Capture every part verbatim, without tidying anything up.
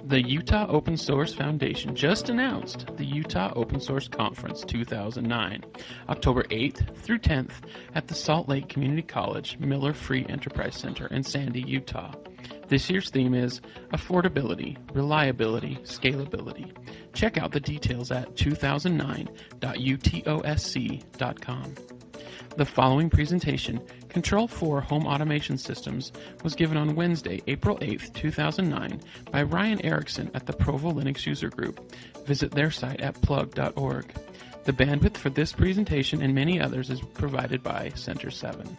The Utah Open Source Foundation just announced the Utah Open Source Conference two thousand nine, October eighth through tenth at the Salt Lake Community College Miller Free Enterprise Center in Sandy, Utah. This year's theme is Affordability, Reliability, Scalability. Check out the details at two thousand nine dot u t o s c dot com. The following presentation, Control four Home Automation Systems, was given on Wednesday, April eighth, two thousand nine by Ryan Erickson at the Provo Linux User Group. Visit their site at plug dot org. The bandwidth for this presentation and many others is provided by Center seven.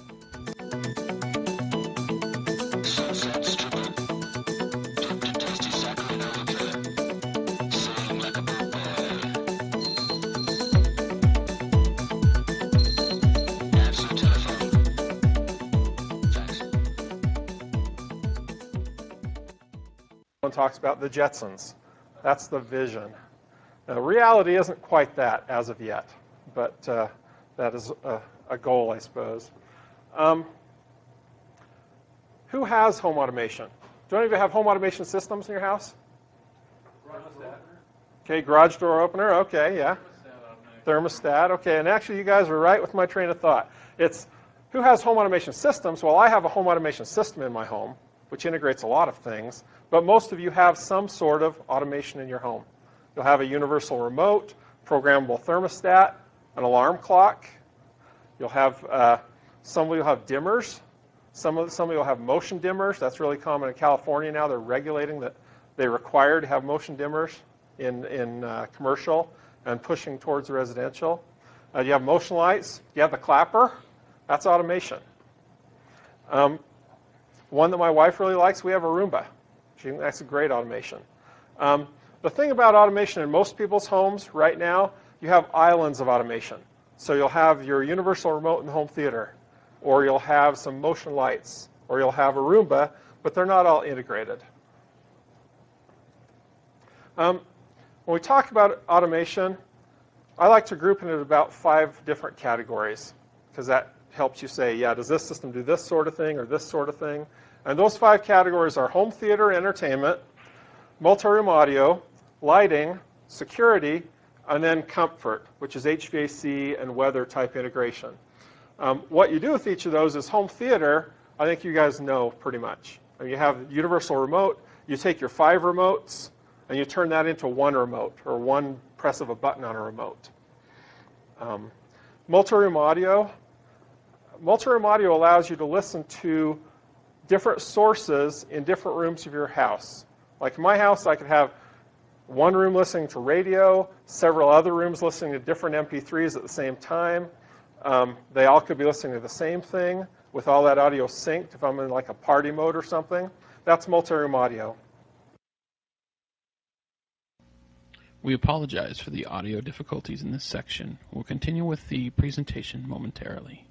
Talks about the Jetsons. That's the vision. Now, reality isn't quite that as of yet, but uh, that is a, a goal, I suppose. Um, who has home automation? Do any of you have home automation systems in your house? Thermostat. Okay, garage door opener. Okay, yeah. Thermostat. Okay, and actually, you guys were right with my train of thought. It's who has home automation systems? Well, I have a home automation system in my home, which integrates a lot of things. But most of you have some sort of automation in your home. You'll have a universal remote, programmable thermostat, an alarm clock. You'll have, uh, some of you have dimmers. Some of, some of you will have motion dimmers. That's really common in California now. They're regulating that they require to have motion dimmers in, in uh, commercial and pushing towards residential. Uh, you have motion lights. You have the clapper. That's automation. Um, one that my wife really likes, we have a Roomba. That's a great automation. Um, the thing about automation in most people's homes right now, you have islands of automation. So you'll have your universal remote in the home theater, or you'll have some motion lights, or you'll have a Roomba, but they're not all integrated. Um, when we talk about automation, I like to group it into about five different categories, because that helps you say, yeah, does this system do this sort of thing or this sort of thing? And those five categories are home theater entertainment, multi-room audio, lighting, security, and then comfort, which is H V A C and weather type integration. Um, what you do with each of those is home theater, I think you guys know pretty much. I mean, you have universal remote, you take your five remotes, and you turn that into one remote, or one press of a button on a remote. Um, multi-room audio. Multi-room audio allows you to listen to different sources in different rooms of your house. Like in my house, I could have one room listening to radio, several other rooms listening to different M P threes at the same time. Um, they all could be listening to the same thing with all that audio synced if I'm in like a party mode or something. That's multi-room audio. We apologize for the audio difficulties in this section. We'll continue with the presentation momentarily.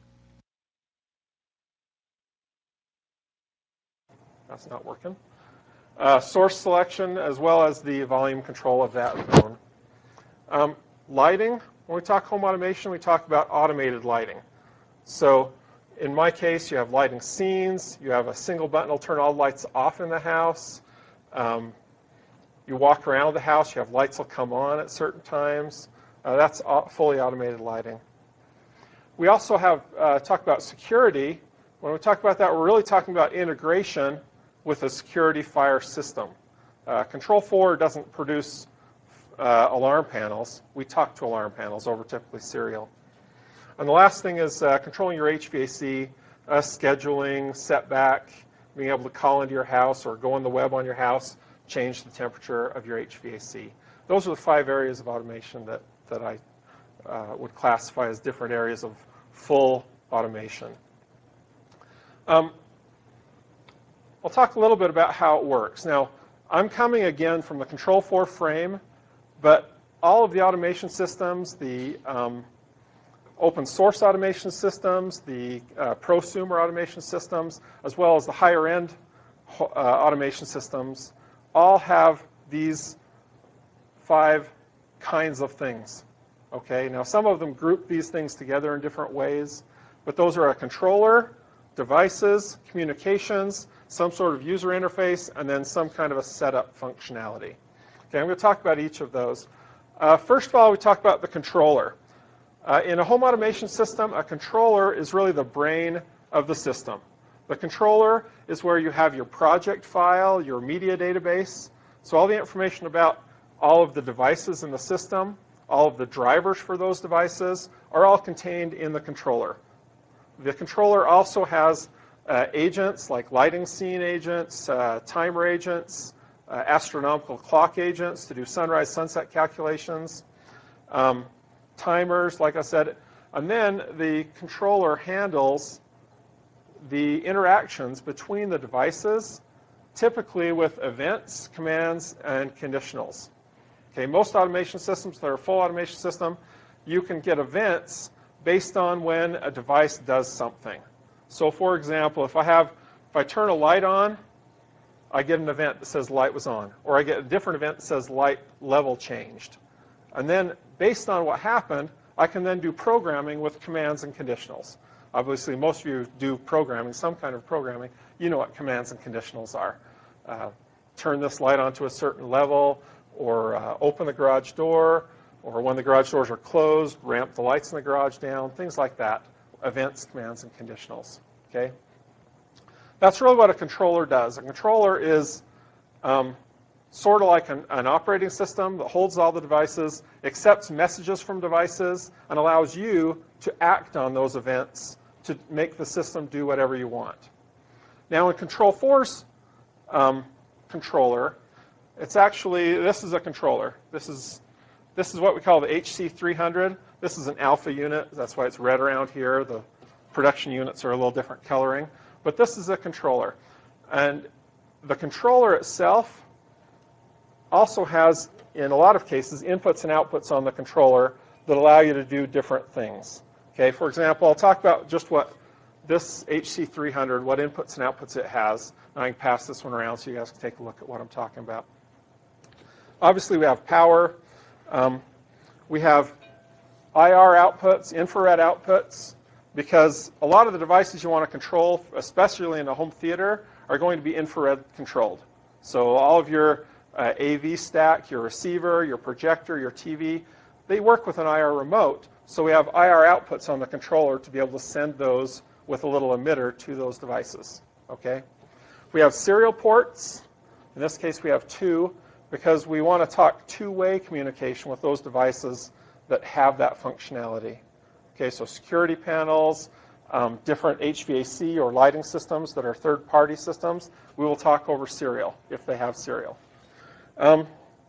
That's not working. Uh, source selection, as well as the volume control of that zone. Um, lighting, when we talk home automation, we talk about automated lighting. So in my case, you have lighting scenes. You have a single button that will turn all lights off in the house. Um, you walk around the house, you have lights that will come on at certain times. Uh, that's fully automated lighting. We also have uh, talk about security. When we talk about that, we're really talking about integration with a security fire system. Uh, Control four doesn't produce uh, alarm panels. We talk to alarm panels over typically serial. And the last thing is uh, controlling your H V A C, uh, scheduling, setback, being able to call into your house or go on the web on your house, change the temperature of your H V A C. Those are the five areas of automation that, that I uh, would classify as different areas of full automation. Um, I'll talk a little bit about how it works. Now, I'm coming again from the Control four frame, but all of the automation systems, the um, open source automation systems, the uh, prosumer automation systems, as well as the higher end uh, automation systems, all have these five kinds of things. Okay, now some of them group these things together in different ways, but those are a controller, devices, communications, some sort of user interface, and then some kind of a setup functionality. Okay, I'm going to talk about each of those. Uh, first of all, we talk about the controller. Uh, in a home automation system, a controller is really the brain of the system. The controller is where you have your project file, your media database, so all the information about all of the devices in the system, all of the drivers for those devices are all contained in the controller. The controller also has uh, agents like lighting scene agents, uh, timer agents, uh, astronomical clock agents to do sunrise, sunset calculations, um, timers, like I said, and then the controller handles the interactions between the devices, typically with events, commands, and conditionals. Okay, most automation systems that are a full automation system, you can get events based on when a device does something. So for example, if I have, if I turn a light on, I get an event that says light was on, or I get a different event that says light level changed. And then based on what happened, I can then do programming with commands and conditionals. Obviously, most of you do programming, some kind of programming. You know what commands and conditionals are. Uh, turn this light on to a certain level, or uh, open the garage door, or when the garage doors are closed, ramp the lights in the garage down, things like that. Events, commands, and conditionals. Okay? That's really what a controller does. A controller is um, sort of like an, an operating system that holds all the devices, accepts messages from devices, and allows you to act on those events to make the system do whatever you want. Now in Control four's um, controller, it's actually, this is a controller. This is, this is what we call the H C three hundred. This is an alpha unit. That's why it's red around here. The production units are a little different coloring. But this is a controller. And the controller itself also has, in a lot of cases, inputs and outputs on the controller that allow you to do different things. Okay, for example, I'll talk about just what this H C three hundred, what inputs and outputs it has. And I can pass this one around so you guys can take a look at what I'm talking about. Obviously, we have power. Um, we have I R outputs, infrared outputs, because a lot of the devices you want to control, especially in a home theater, are going to be infrared controlled. So all of your uh, A V stack, your receiver, your projector, your T V, they work with an I R remote. So we have I R outputs on the controller to be able to send those with a little emitter to those devices. Okay? We have serial ports. In this case, we have two, because we want to talk two-way communication with those devices that have that functionality. Okay, so security panels, um, different H V A C or lighting systems that are third-party systems, we will talk over serial if they have serial. Um,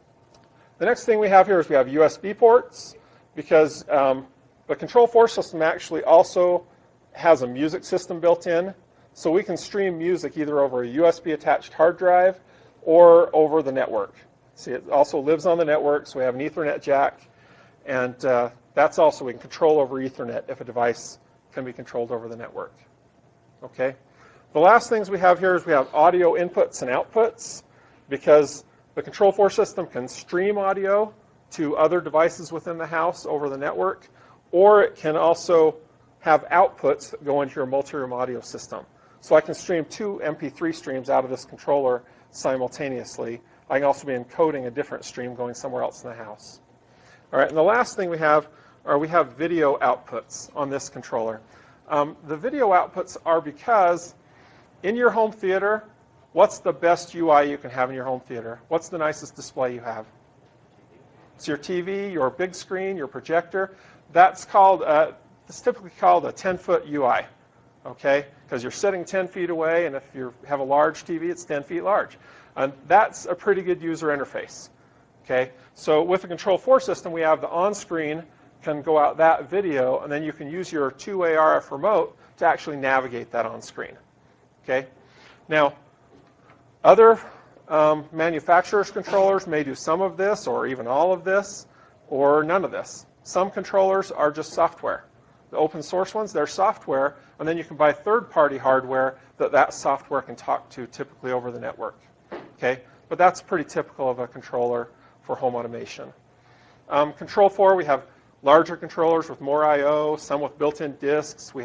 the next thing we have here is we have U S B ports, because um, the Control four system actually also has a music system built in, so we can stream music either over a U S B attached hard drive or over the network. See, it also lives on the network, so we have an Ethernet jack, and uh, that's also, we can control over Ethernet if a device can be controlled over the network. Okay? The last things we have here is we have audio inputs and outputs, because the Control four system can stream audio to other devices within the house over the network, or it can also have outputs that go into your multi-room audio system. So I can stream two M P three streams out of this controller simultaneously. I can also be encoding a different stream going somewhere else in the house. All right, and the last thing we have are we have video outputs on this controller. Um, the video outputs are because in your home theater, what's the best U I you can have in your home theater? What's the nicest display you have? It's your T V, your big screen, your projector. That's called, uh, it's typically called a ten-foot U I, okay? Because you're sitting ten feet away, and if you have a large T V, it's ten feet large. And that's a pretty good user interface. Okay, so with the Control four system, we have the on-screen can go out that video, and then you can use your two-way R F remote to actually navigate that on-screen. Okay, now other um, manufacturers' controllers may do some of this, or even all of this, or none of this. Some controllers are just software. The open source ones, they're software, and then you can buy third-party hardware that that software can talk to, typically over the network. Okay, but that's pretty typical of a controller for home automation. Um, Control four, we have larger controllers with more I O, some with built-in disks. We have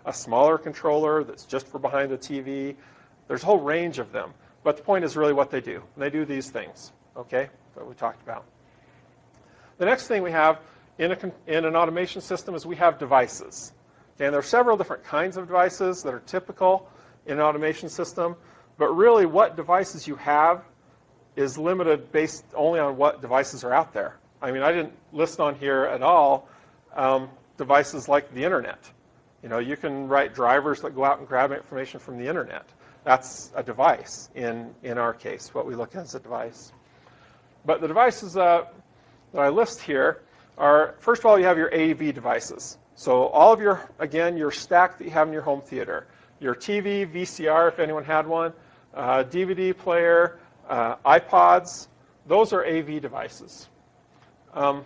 a smaller controller that's just for behind the T V. There's a whole range of them. But the point is really what they do. And they do these things, okay, that we talked about. The next thing we have in, a, in an automation system is we have devices. Okay, and there are several different kinds of devices that are typical in an automation system. But really what devices you have is limited based only on what devices are out there. I mean, I didn't list on here at all um, devices like the internet. You know, you can write drivers that go out and grab information from the internet. That's a device in, in our case, what we look at as a device. But the devices uh, that I list here are, first of all, you have your A V devices. So all of your, again, your stack that you have in your home theater. Your T V, V C R, if anyone had one, uh, D V D player, uh, iPods, those are A V devices. Um,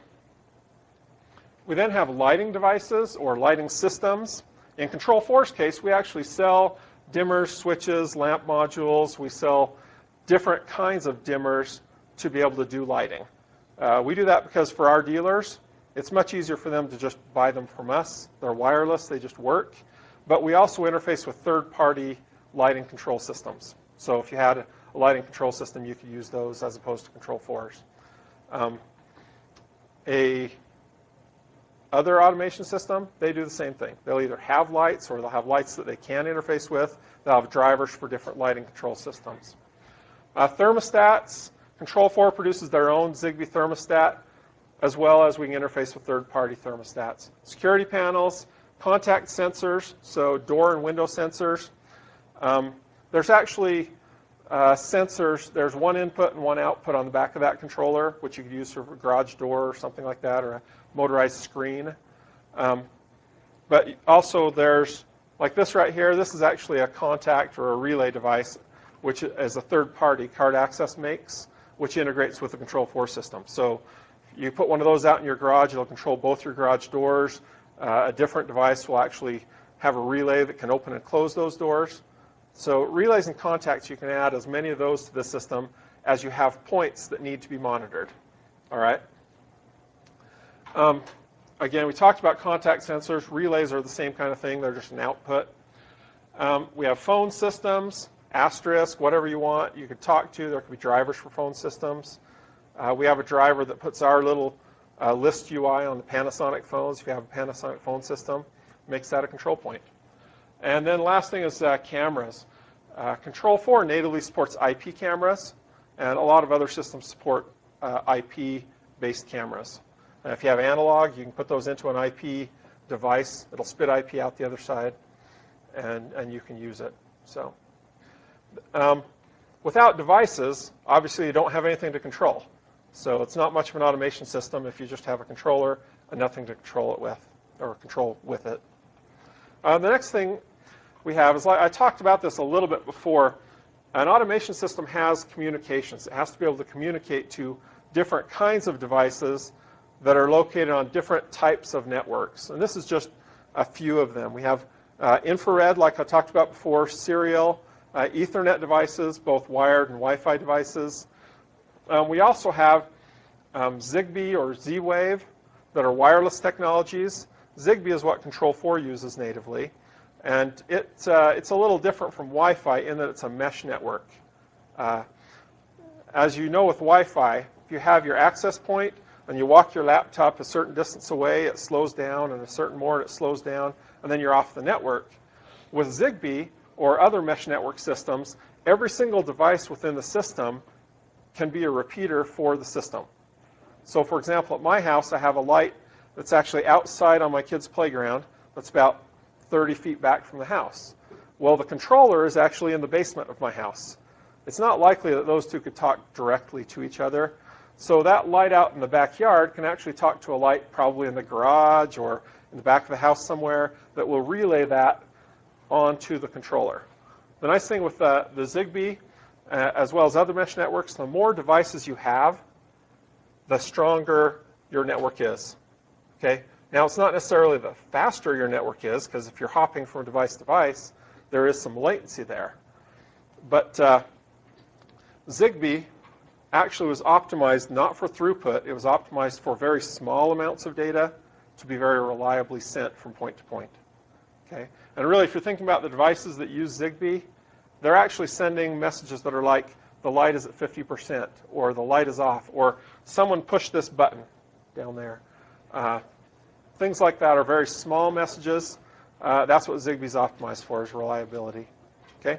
we then have lighting devices or lighting systems. In Control four's case, we actually sell dimmers, switches, lamp modules. We sell different kinds of dimmers to be able to do lighting. Uh, we do that because for our dealers, it's much easier for them to just buy them from us. They're wireless, they just work. But we also interface with third-party lighting control systems. So if you had a lighting control system, you could use those as opposed to Control four's. Um, a other automation system, they do the same thing. They'll either have lights or they'll have lights that they can interface with. They'll have drivers for different lighting control systems. Uh, thermostats, Control four produces their own Zigbee thermostat, as well as we can interface with third-party thermostats. Security panels, contact sensors, so door and window sensors. Um, there's actually uh, sensors. There's one input and one output on the back of that controller, which you could use for a garage door or something like that, or a motorized screen. Um, but also there's, like this right here, this is actually a contact or a relay device, which is a third-party Card Access makes, which integrates with the Control four system. So you put one of those out in your garage, it'll control both your garage doors. Uh, a different device will actually have a relay that can open and close those doors. So relays and contacts, you can add as many of those to the system as you have points that need to be monitored. All right? Um, again, we talked about contact sensors. Relays are the same kind of thing. They're just an output. Um, we have phone systems, asterisk, whatever you want. You could talk to. There could be drivers for phone systems. Uh, we have a driver that puts our little uh, list U I on the Panasonic phones. If you have a Panasonic phone system, makes that a control point. And then last thing is uh, cameras. Uh, Control four natively supports I P cameras, and a lot of other systems support uh, I P-based cameras. And if you have analog, you can put those into an I P device. It'll spit I P out the other side, and, and you can use it. So, um, without devices, obviously you don't have anything to control. So it's not much of an automation system if you just have a controller and nothing to control it with, or control with it. Uh, the next thing we have is, like I talked about this a little bit before, an automation system has communications. It has to be able to communicate to different kinds of devices that are located on different types of networks. And this is just a few of them. We have uh, infrared, like I talked about before, serial, uh, Ethernet devices, both wired and Wi-Fi devices. Um, we also have um, Zigbee or Z-Wave that are wireless technologies. Zigbee is what Control four uses natively. And it, uh, it's a little different from Wi-Fi in that it's a mesh network. Uh, as you know with Wi-Fi, if you have your access point and you walk your laptop a certain distance away, it slows down, and a certain more, it slows down, and then you're off the network. With Zigbee or other mesh network systems, every single device within the system can be a repeater for the system. So for example, at my house, I have a light that's actually outside on my kid's playground that's about thirty feet back from the house. Well, the controller is actually in the basement of my house. It's not likely that those two could talk directly to each other. So that light out in the backyard can actually talk to a light probably in the garage or in the back of the house somewhere that will relay that onto the controller. The nice thing with the, the Zigbee, uh, as well as other mesh networks, the more devices you have, the stronger your network is. Okay? Now, it's not necessarily the faster your network is, because if you're hopping from device to device, there is some latency there. But uh, Zigbee actually was optimized not for throughput. It was optimized for very small amounts of data to be very reliably sent from point to point. Okay? And really, if you're thinking about the devices that use Zigbee, they're actually sending messages that are like, the light is at fifty percent, or the light is off, or someone pushed this button down there. Uh, things like that are very small messages. Uh, that's what Zigbee's optimized for, is reliability. Okay?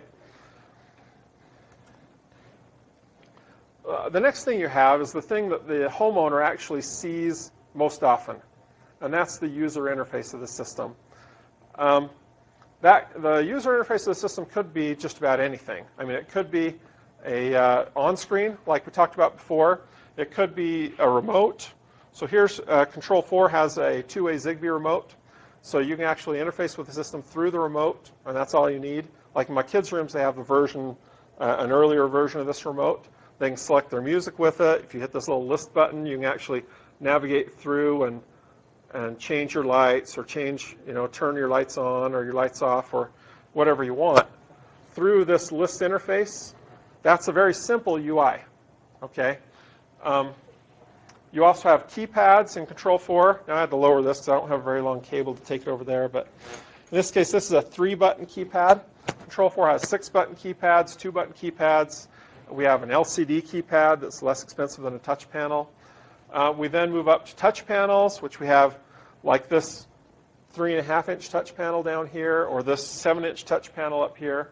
Uh, the next thing you have is the thing that the homeowner actually sees most often, and that's the user interface of the system. Um, that, the user interface of the system could be just about anything. I mean, it could be a uh, on-screen, like we talked about before. It could be a remote. So here's uh, Control four has a two-way Zigbee remote. So you can actually interface with the system through the remote, and that's all you need. Like in my kids' rooms, they have a version, uh, an earlier version of this remote. They can select their music with it. If you hit this little list button, you can actually navigate through and and change your lights, or change, you know, turn your lights on or your lights off, or whatever you want through this list interface. That's a very simple U I. Okay. Um, you also have keypads in Control four. Now I had to lower this because I don't have a very long cable to take it over there, but in this case, this is a three-button keypad. Control four has six-button keypads, two-button keypads. We have an L C D keypad that's less expensive than a touch panel. Uh, we then move up to touch panels, which we have like this three and a half inch touch panel down here, or this seven inch touch panel up here.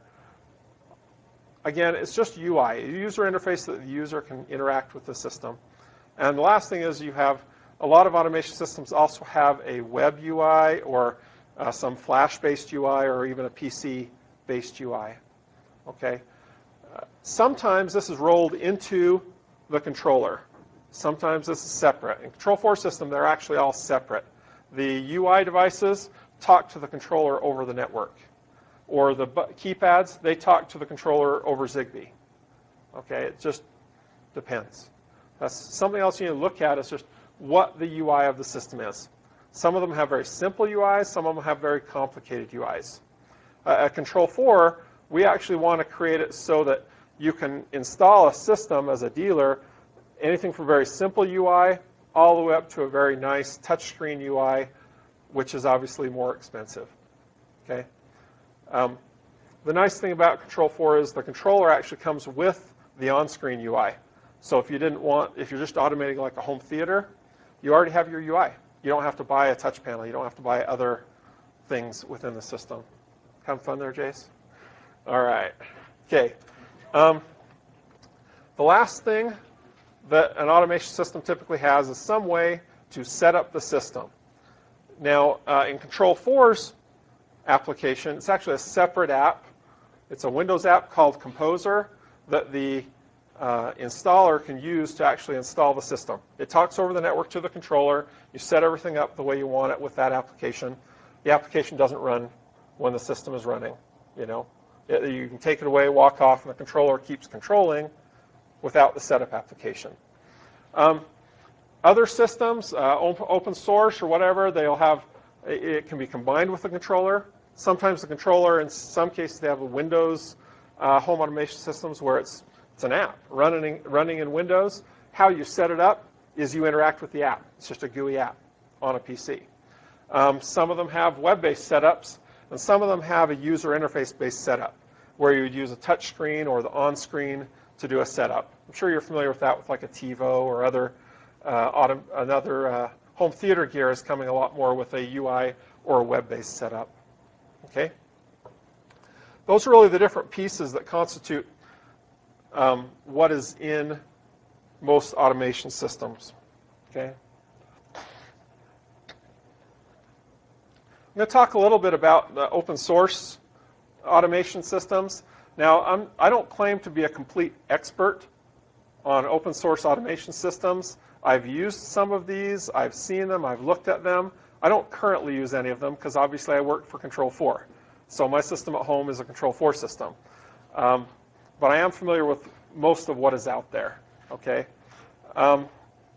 Again, it's just U I, a user interface that the user can interact with the system. And the last thing is, you have a lot of automation systems also have a web U I, or uh, some Flash-based U I, or even a P C-based U I. Okay. Uh, sometimes this is rolled into the controller. Sometimes this is separate. In Control four system, they're actually all separate. The U I devices talk to the controller over the network. Or the keypads, they talk to the controller over Zigbee. Okay, it just depends. That's something else you need to look at, is just what the U I of the system is. Some of them have very simple U Is, some of them have very complicated U Is. Uh, at Control four, we actually want to create it so that you can install a system as a dealer, anything from very simple U I all the way up to a very nice touchscreen U I, which is obviously more expensive. Okay. Um, the nice thing about Control four is the controller actually comes with the on-screen U I. So if you didn't want, if you're just automating like a home theater, you already have your U I. You don't have to buy a touch panel. You don't have to buy other things within the system. Having fun there, Jace? All right. Okay. Um, the last thing that an automation system typically has is some way to set up the system. Now, uh, in Control four's application, it's actually a separate app. It's a Windows app called Composer that the uh, installer can use to actually install the system. It talks over the network to the controller. You set everything up the way you want it with that application. The application doesn't run when the system is running. You know, it, you can take it away, walk off, and the controller keeps controlling without the setup application. Um, other systems, uh, open source or whatever, they'll have, it can be combined with the controller. Sometimes the controller, in some cases, they have a Windows uh, home automation systems where it's it's an app running running in Windows. How you set it up is you interact with the app. It's just a G U I app on a P C. Um, some of them have web-based setups, and some of them have a user interface-based setup where you would use a touch screen or the on-screen to do a setup. I'm sure you're familiar with that with like a TiVo or other uh, auto, another uh, home theater gear is coming a lot more with a U I or a web-based setup. Okay? Those are really the different pieces that constitute um, what is in most automation systems. Okay? I'm going to talk a little bit about the open source automation systems. Now, I'm, I don't claim to be a complete expert on open source automation systems. I've used some of these. I've seen them. I've looked at them. I don't currently use any of them because obviously I work for Control four. So my system at home is a Control four system. Um, but I am familiar with most of what is out there. Okay. Um,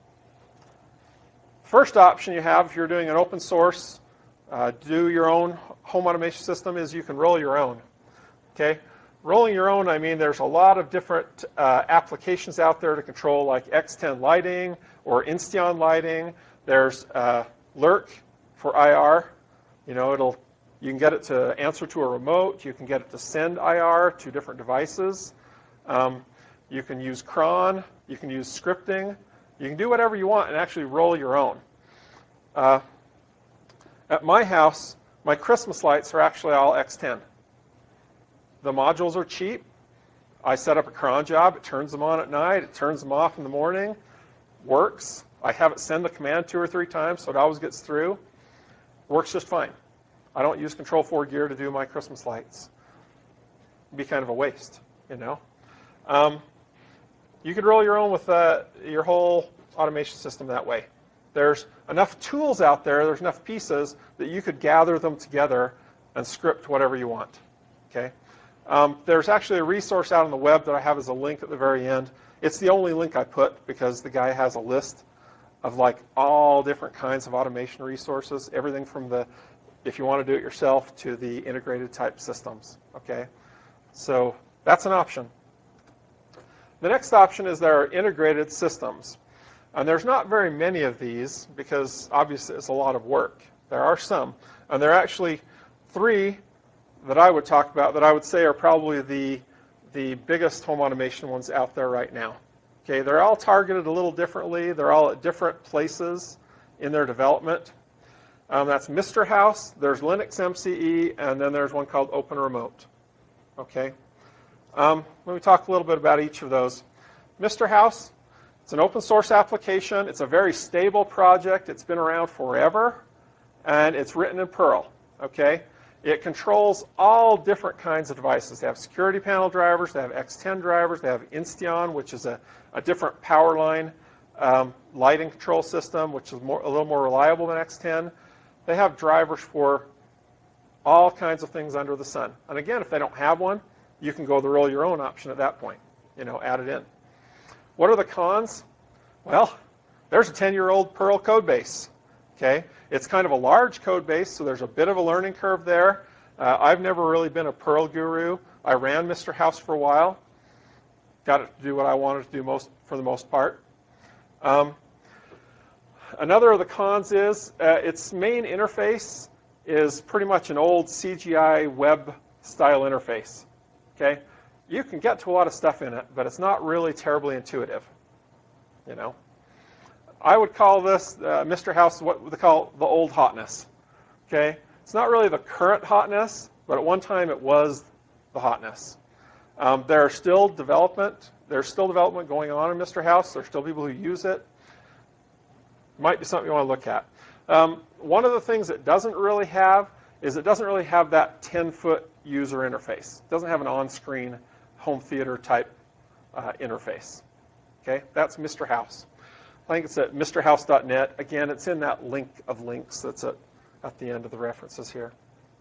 first option you have if you're doing an open source, uh, do your own home automation system, is you can roll your own. Okay. Rolling your own, I mean, there's a lot of different uh, applications out there to control, like X ten lighting or Insteon lighting. There's uh, Lurk for I R. You know, it'll You can get it to answer to a remote. You can get it to send I R to different devices. Um, you can use cron. You can use scripting. You can do whatever you want and actually roll your own. Uh, at my house, my Christmas lights are actually all X ten. The modules are cheap. I set up a cron job. It turns them on at night. It turns them off in the morning. Works. I have it send the command two or three times, so it always gets through. Works just fine. I don't use Control four gear to do my Christmas lights. It'd be kind of a waste, you know. Um, you could roll your own with uh, your whole automation system that way. There's enough tools out there, there's enough pieces that you could gather them together and script whatever you want. Okay. Um, there's actually a resource out on the web that I have as a link at the very end. It's the only link I put because the guy has a list of like all different kinds of automation resources, everything from the, if you want to do it yourself, to the integrated type systems. Okay, so that's an option. The next option is there are integrated systems. And there's not very many of these because obviously it's a lot of work. There are some. And there are actually three that I would talk about that I would say are probably the, the biggest home automation ones out there right now. Okay, they're all targeted a little differently. They're all at different places in their development. Um, that's Mister House, there's Linux M C E, and then there's one called Open Remote. Okay, um, let me talk a little bit about each of those. Mister House, it's an open source application. It's a very stable project. It's been around forever, and it's written in Perl. Okay, it controls all different kinds of devices. They have security panel drivers. They have X ten drivers. They have Insteon, which is a, a different power line um, lighting control system, which is more, a little more reliable than X ten. They have drivers for all kinds of things under the sun. And again, if they don't have one, you can go the roll your own option at that point. You know, add it in. What are the cons? Well, there's a ten-year-old Perl code base. Okay, it's kind of a large code base, so there's a bit of a learning curve there. Uh, I've never really been a Perl guru. I ran Mister House for a while. Got it to do what I wanted to do most for the most part. Um, Another of the cons is uh, its main interface is pretty much an old C G I web style interface. Okay, you can get to a lot of stuff in it, but it's not really terribly intuitive. You know, I would call this uh, Mister House what they call the old hotness. Okay, it's not really the current hotness, but at one time it was the hotness. Um, there are still development. There's still development going on in Mister House. There's still people who use it. Might be something you want to look at. Um, one of the things it doesn't really have is it doesn't really have that ten-foot user interface. It doesn't have an on-screen home theater type uh, interface. Okay, that's Mister House. I think it's at mister house dot net. Again, it's in that link of links that's at, at the end of the references here.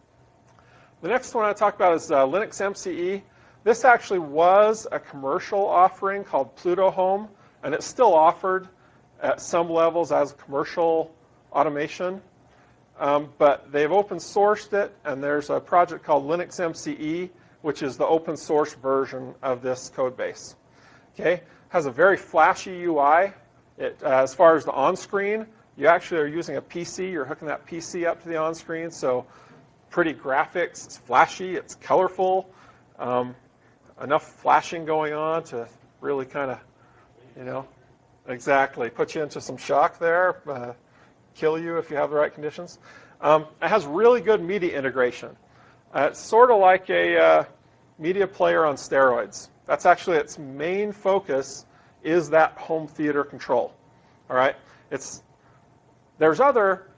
The next one I talk about is uh, Linux M C E. This actually was a commercial offering called Pluto Home, and it's still offered at some levels as commercial automation. Um, but they've open sourced it, and there's a project called Linux M C E, which is the open source version of this code base. Okay, has a very flashy U I. It, uh, as far as the on-screen, you actually are using a P C. You're hooking that P C up to the on-screen, so pretty graphics. It's flashy. It's colorful. Um, enough flashing going on to really kind of, you know, exactly put you into some shock there, uh, kill you if you have the right conditions. Um, it has really good media integration. Uh, it's sort of like a uh, media player on steroids. That's actually its main focus, is that home theater control. All right, it's there's other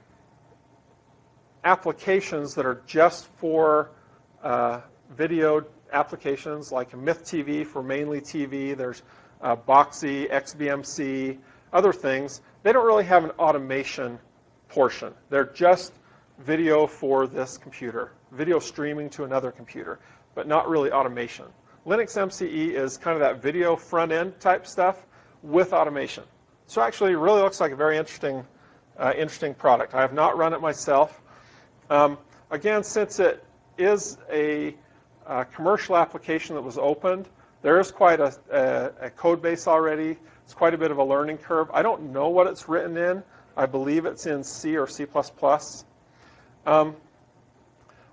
applications that are just for uh, video applications, like Myth T V for mainly T V. There's uh, Boxy, X B M C, other things. They don't really have an automation portion. They're just video for this computer, video streaming to another computer, but not really automation. Linux M C E is kind of that video front end type stuff with automation. So actually, it really looks like a very interesting, uh, interesting product. I have not run it myself. Um, again, since it is a, a commercial application that was opened, there is quite a, a, a code base already. It's quite a bit of a learning curve. I don't know what it's written in. I believe it's in C or C plus plus. Um,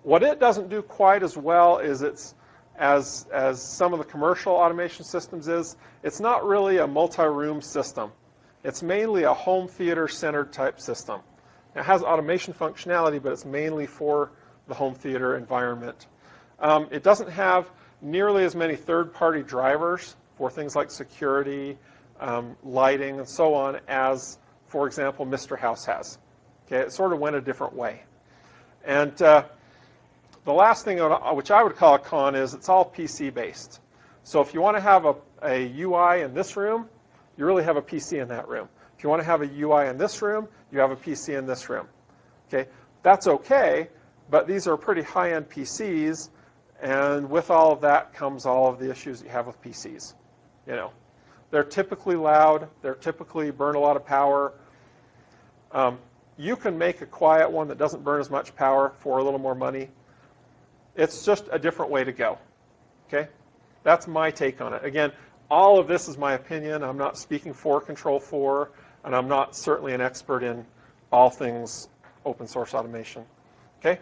What it doesn't do quite as well is it's, as, as some of the commercial automation systems is, it's not really a multi-room system. It's mainly a home theater-centered type system. It has automation functionality, but it's mainly for the home theater environment. Um, it doesn't have nearly as many third-party drivers for things like security, um, lighting, and so on as, for example, Mister House has. Okay, it sort of went a different way. And uh, the last thing, which I would call a con, is it's all P C-based. So if you want to have a, a U I in this room, you really have a P C in that room. If you want to have a U I in this room, you have a P C in this room. Okay, that's okay, but these are pretty high-end P Cs, and with all of that comes all of the issues you have with P Cs. You know, they're typically loud. They're typically burn a lot of power. Um, you can make a quiet one that doesn't burn as much power for a little more money. It's just a different way to go. Okay, that's my take on it. Again, all of this is my opinion. I'm not speaking for Control four, and I'm not certainly an expert in all things open source automation. Okay.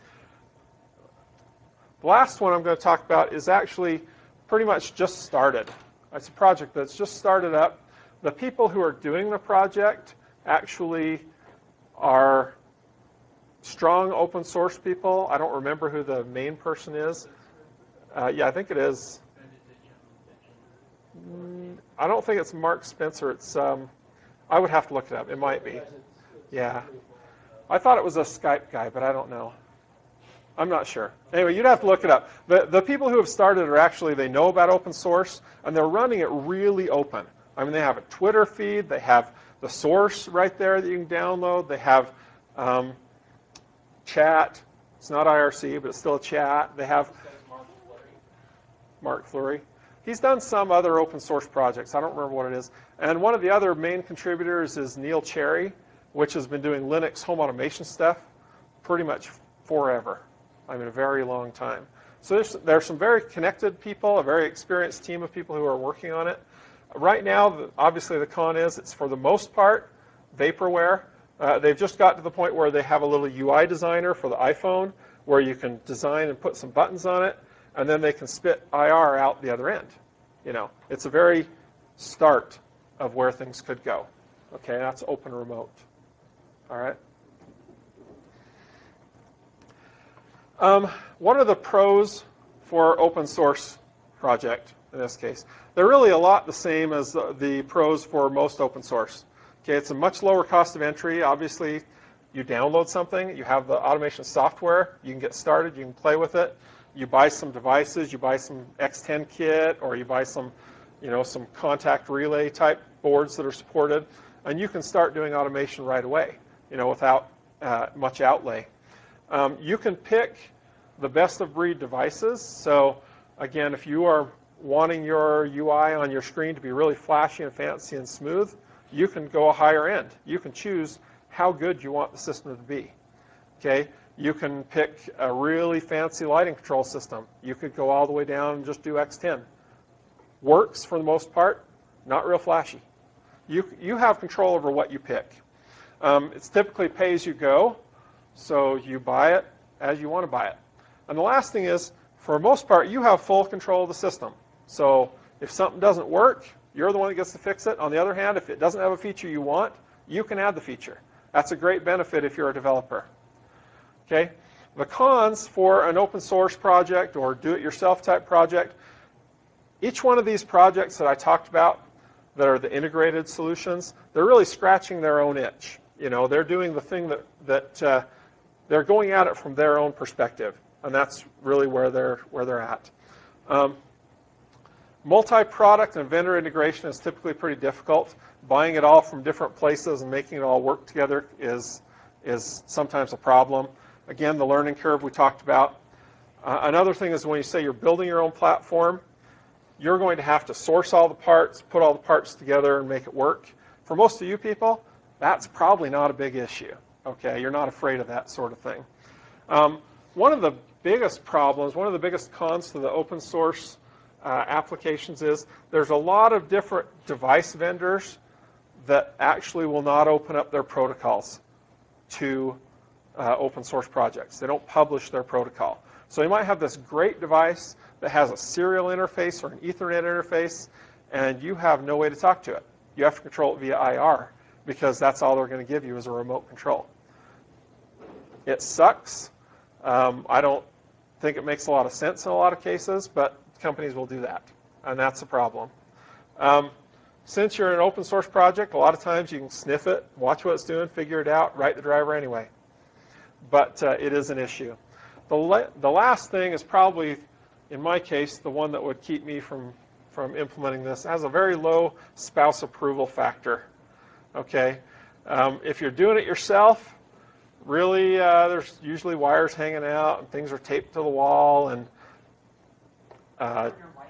The last one I'm going to talk about is actually pretty much just started. It's a project that's just started up. The people who are doing the project actually are strong open source people. I don't remember who the main person is. Uh, yeah, I think it is. I don't think it's Mark Spencer. It's um, I would have to look it up. It might be. Yeah. I thought it was a Skype guy, but I don't know. I'm not sure. Anyway, you'd have to look it up. The, the people who have started are actually, they know about open source, and they're running it really open. I mean, they have a Twitter feed. They have the source right there that you can download. They have um, chat. It's not I R C, but it's still a chat. They have Mark Fleury. He's done some other open source projects. I don't remember what it is. And one of the other main contributors is Neil Cherry, which has been doing Linux home automation stuff pretty much forever. I mean, a very long time. So there's, there's some very connected people, a very experienced team of people who are working on it. Right now, obviously the con is it's for the most part vaporware. Uh, they've just got to the point where they have a little U I designer for the iPhone where you can design and put some buttons on it, and then they can spit I R out the other end. You know, it's a very start of where things could go. Okay, that's open remote. All right. Um, what are the pros for open source project in this case? They're really a lot the same as the, the pros for most open source. Okay, it's a much lower cost of entry. Obviously, you download something, you have the automation software, you can get started, you can play with it. You buy some devices, you buy some X ten kit, or you buy some, you know, some contact relay type boards that are supported, and you can start doing automation right away, you know, without uh, much outlay. Um, you can pick the best of breed devices. So again, if you are wanting your U I on your screen to be really flashy and fancy and smooth, you can go a higher end. You can choose how good you want the system to be. Okay, you can pick a really fancy lighting control system. You could go all the way down and just do X ten. Works for the most part, not real flashy. You, you have control over what you pick. Um, it's typically pay as you go. So you buy it as you want to buy it. And the last thing is, for the most part, you have full control of the system. So if something doesn't work, you're the one that gets to fix it. On the other hand, if it doesn't have a feature you want, you can add the feature. That's a great benefit if you're a developer. Okay? The cons for an open source project or do-it-yourself type project, each one of these projects that I talked about that are the integrated solutions, they're really scratching their own itch. You know, they're doing the thing that, that uh, they're going at it from their own perspective, and that's really where they're where they're at. Um, multi-product and vendor integration is typically pretty difficult. Buying it all from different places and making it all work together is is sometimes a problem. Again, the learning curve we talked about. Uh, another thing is when you say you're building your own platform, you're going to have to source all the parts, put all the parts together, and make it work. For most of you people, that's probably not a big issue. Okay, you're not afraid of that sort of thing. Um, one of the biggest problems, one of the biggest cons to the open source uh, applications is there's a lot of different device vendors that actually will not open up their protocols to uh, open source projects. They don't publish their protocol. So you might have this great device that has a serial interface or an Ethernet interface, and you have no way to talk to it. You have to control it via I R, because that's all they're going to give you is a remote control. It sucks. Um, I don't think it makes a lot of sense in a lot of cases, but companies will do that, and that's a problem. Um, since you're an open source project, a lot of times you can sniff it, watch what it's doing, figure it out, write the driver anyway. But uh, it is an issue. The, la the last thing is probably, in my case, the one that would keep me from, from implementing this. It has a very low spouse approval factor. Okay, um, if you're doing it yourself, really, uh, there's usually wires hanging out and things are taped to the wall. And uh,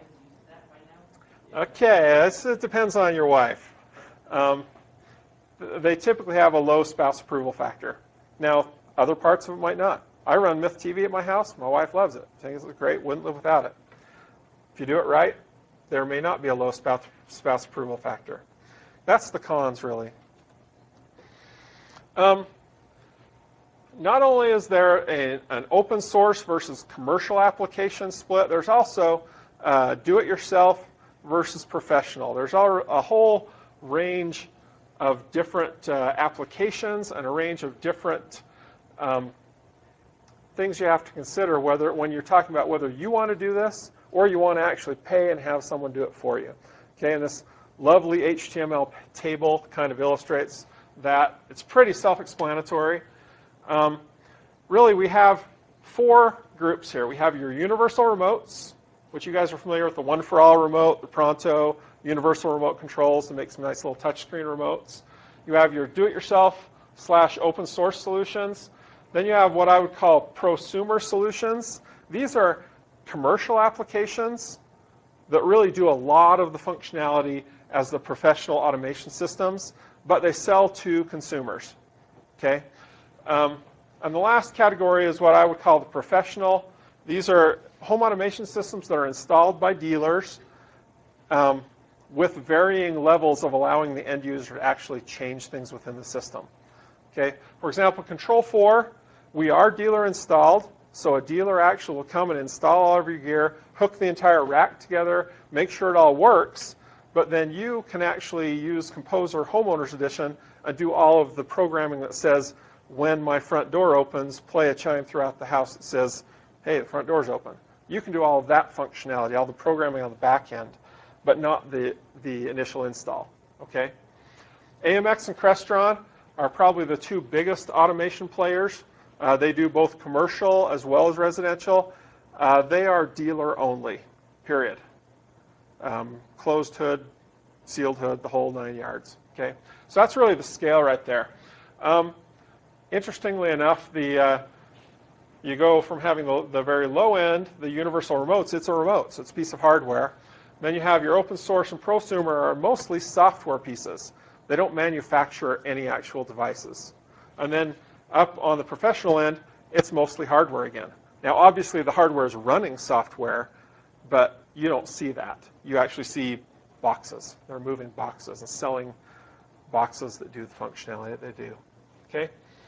okay, it depends on your wife. Um, they typically have a low spouse approval factor. Now, other parts of it might not. I run Myth T V at my house. My wife loves it. Thinks it's great. Wouldn't live without it. If you do it right, there may not be a low spouse, spouse approval factor. That's the cons, really. Um, not only is there a, an open source versus commercial application split, there's also uh, do-it-yourself versus professional. There's a, a whole range of different uh, applications and a range of different um, things you have to consider whether when you're talking about whether you want to do this or you want to actually pay and have someone do it for you. Okay, and this lovely H T M L table kind of illustrates that. It's pretty self-explanatory. Um, really, we have four groups here. We have your universal remotes, which you guys are familiar with, the one-for-all remote, the Pronto universal remote controls to make some nice little touchscreen remotes. You have your do-it-yourself slash open source solutions. Then you have what I would call prosumer solutions. These are commercial applications that really do a lot of the functionality as the professional automation systems, but they sell to consumers. Okay? Um, and the last category is what I would call the professional. These are home automation systems that are installed by dealers um, with varying levels of allowing the end user to actually change things within the system. Okay? For example, Control four, we are dealer installed, so a dealer actually will come and install all of your gear, hook the entire rack together, make sure it all works, but then you can actually use Composer Homeowners Edition and do all of the programming that says, when my front door opens, play a chime throughout the house that says, hey, the front door's open. You can do all of that functionality, all the programming on the back end, but not the, the initial install. Okay? A M X and Crestron are probably the two biggest automation players. Uh, they do both commercial as well as residential. Uh, they are dealer only, period. Um, closed hood, sealed hood, the whole nine yards. Okay, so that's really the scale right there. Um, interestingly enough, the uh, you go from having the, the very low end, the universal remotes. It's a remote, so it's a piece of hardware. Then you have your open source and prosumer are mostly software pieces. They don't manufacture any actual devices. And then up on the professional end, it's mostly hardware again. Now, obviously, the hardware is running software, but you don't see that. You actually see boxes. They're moving boxes and selling boxes that do the functionality that they do. Okay?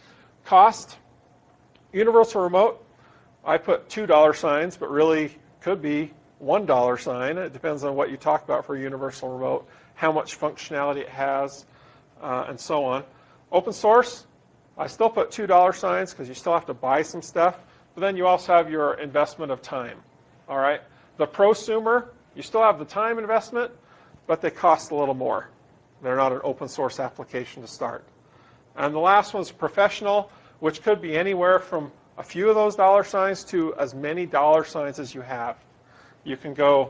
Cost, universal remote, I put two dollar signs, but really could be one dollar sign. It depends on what you talk about for a universal remote, how much functionality it has, uh, and so on. Open source, I still put two dollar signs because you still have to buy some stuff, but then you also have your investment of time. All right? The prosumer, you still have the time investment, but they cost a little more. They're not an open source application to start. And the last one's professional, which could be anywhere from a few of those dollar signs to as many dollar signs as you have. You can go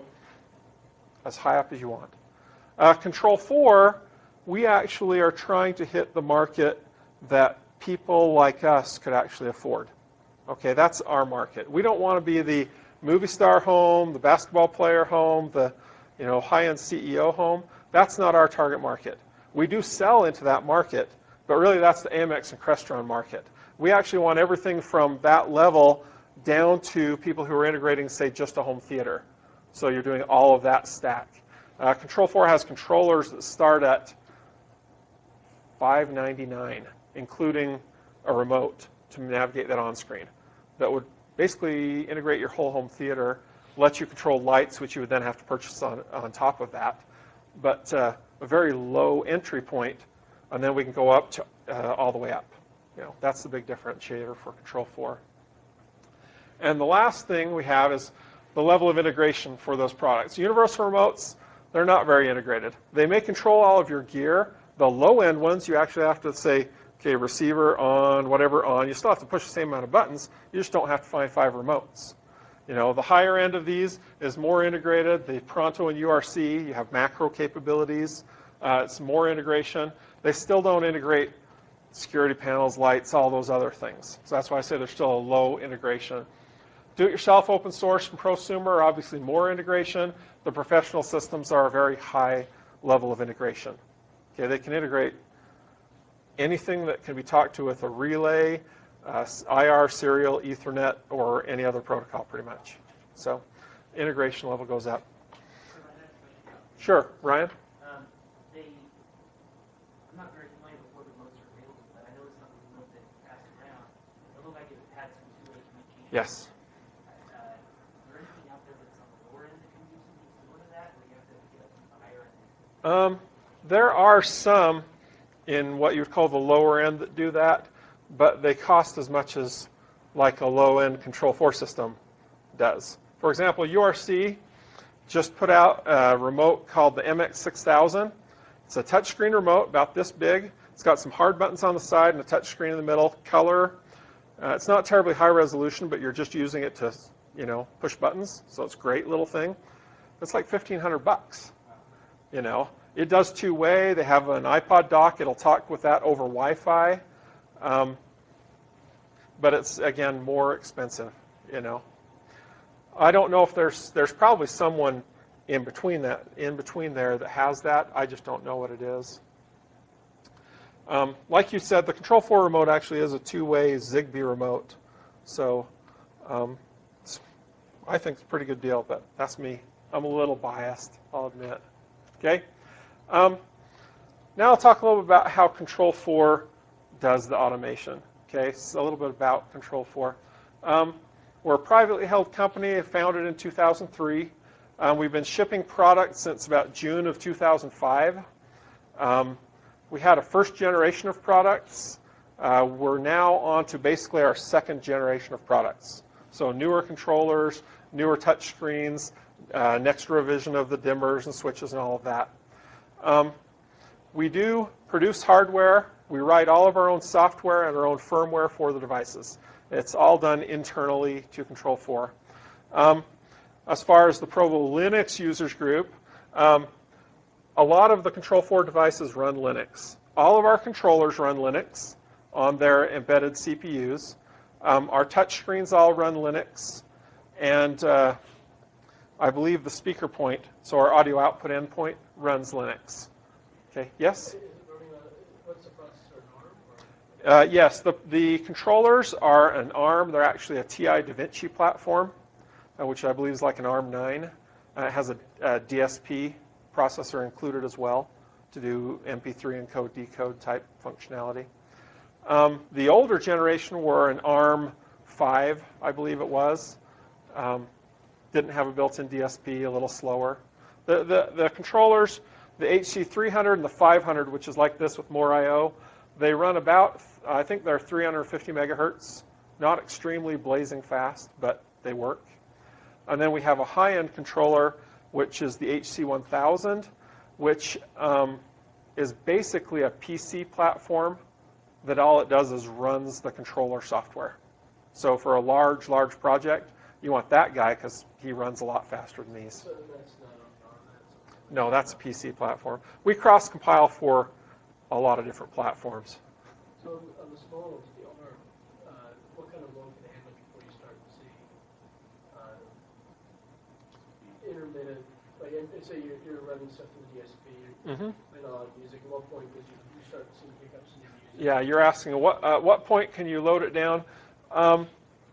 as high up as you want. Uh, Control four, we actually are trying to hit the market that people like us could actually afford. Okay, that's our market. We don't want to be the movie star home, the basketball player home, the you know high-end C E O home. That's not our target market. We do sell into that market, but really that's the A M X and Crestron market. We actually want everything from that level down to people who are integrating, say, just a home theater. So you're doing all of that stack. Uh, Control four has controllers that start at five ninety-nine, including a remote to navigate that on screen that would basically integrate your whole home theater, let you control lights, which you would then have to purchase on, on top of that. But uh, a very low entry point, and then we can go up to uh, all the way up. You know, that's the big differentiator for Control four. And the last thing we have is the level of integration for those products. Universal remotes, they're not very integrated. They may control all of your gear. The low-end ones, you actually have to say, okay, receiver on, whatever on. You still have to push the same amount of buttons. You just don't have to find five remotes. You know, the higher end of these is more integrated. The Pronto and U R C, you have macro capabilities. Uh, it's more integration. They still don't integrate security panels, lights, all those other things. So that's why I say there's still a low integration. Do-it-yourself open source and prosumer are obviously more integration. The professional systems are a very high level of integration. Okay, they can integrate anything that can be talked to with a relay, uh, I R, serial, Ethernet, or any other protocol pretty much. So integration level goes up. Sure, Ryan? Um, they, I'm not very familiar with what remotes are available, but I noticed some of the remotes that passed around, it looked like it had some two-way communication. Yes. Uh, is there anything out there that's on the lower end that can do something similar to that, or you have to get up to the higher end? Um, there are some in what you would call the lower end that do that, but they cost as much as like a low-end Control four system does. For example, U R C just put out a remote called the M X six thousand. It's a touchscreen remote about this big. It's got some hard buttons on the side and a touchscreen in the middle. Color. Uh, it's not terribly high resolution, but you're just using it to, you know, push buttons. So it's a great little thing. It's like fifteen hundred bucks. You know, it does two-way. They have an iPod dock. It'll talk with that over Wi-Fi. Um, but it's, again, more expensive, you know. I don't know if there's, there's probably someone in between that, in between there that has that. I just don't know what it is. Um, like you said, the Control four remote actually is a two-way Zigbee remote. So um, it's, I think it's a pretty good deal, but that's me. I'm a little biased, I'll admit. Okay. Um, now I'll talk a little bit about how Control four does the automation. Okay, so a little bit about Control four. Um, we're a privately held company, founded in two thousand three. Um, we've been shipping products since about June of two thousand five. Um, we had a first generation of products. Uh, we're now on to basically our second generation of products. So newer controllers, newer touch screens, uh, next revision of the dimmers and switches and all of that. Um, we do produce hardware. We write all of our own software and our own firmware for the devices. It's all done internally to Control four. Um, as far as the Provo Linux users group, um, a lot of the Control four devices run Linux. All of our controllers run Linux on their embedded C P Us. Um, our touch screens all run Linux. And uh, I believe the speaker point, so our audio output endpoint, runs Linux. Okay, yes? What's the processor, an ARM? Uh, yes, the, the controllers are an ARM. They're actually a T I DaVinci platform, uh, which I believe is like an ARM nine. Uh, it has a, a D S P processor included as well to do M P three encode decode type functionality. Um, the older generation were an ARM five, I believe it was. Um, didn't have a built-in D S P, a little slower. The, the, the controllers, the H C three hundred and the five hundred, which is like this with more I O, they run about, I think they're three hundred fifty megahertz. Not extremely blazing fast, but they work. And then we have a high-end controller, which is the H C one thousand, which um, is basically a P C platform that all it does is runs the controller software. So for a large, large project, you want that guy because he runs a lot faster than these. So that's not on ARM, that's No, that's a P C platform. We cross-compile for a lot of different platforms. So on the small ones, the ARM, uh, what kind of load can it handle before you start to see uh, intermittent, like if- say you're, you're running stuff through the D S P, you're Mm-hmm. playing a lot of music, at what point does you, you start to see hiccups in your music? Yeah, you're asking, what, uh, what point can you load it down? Um,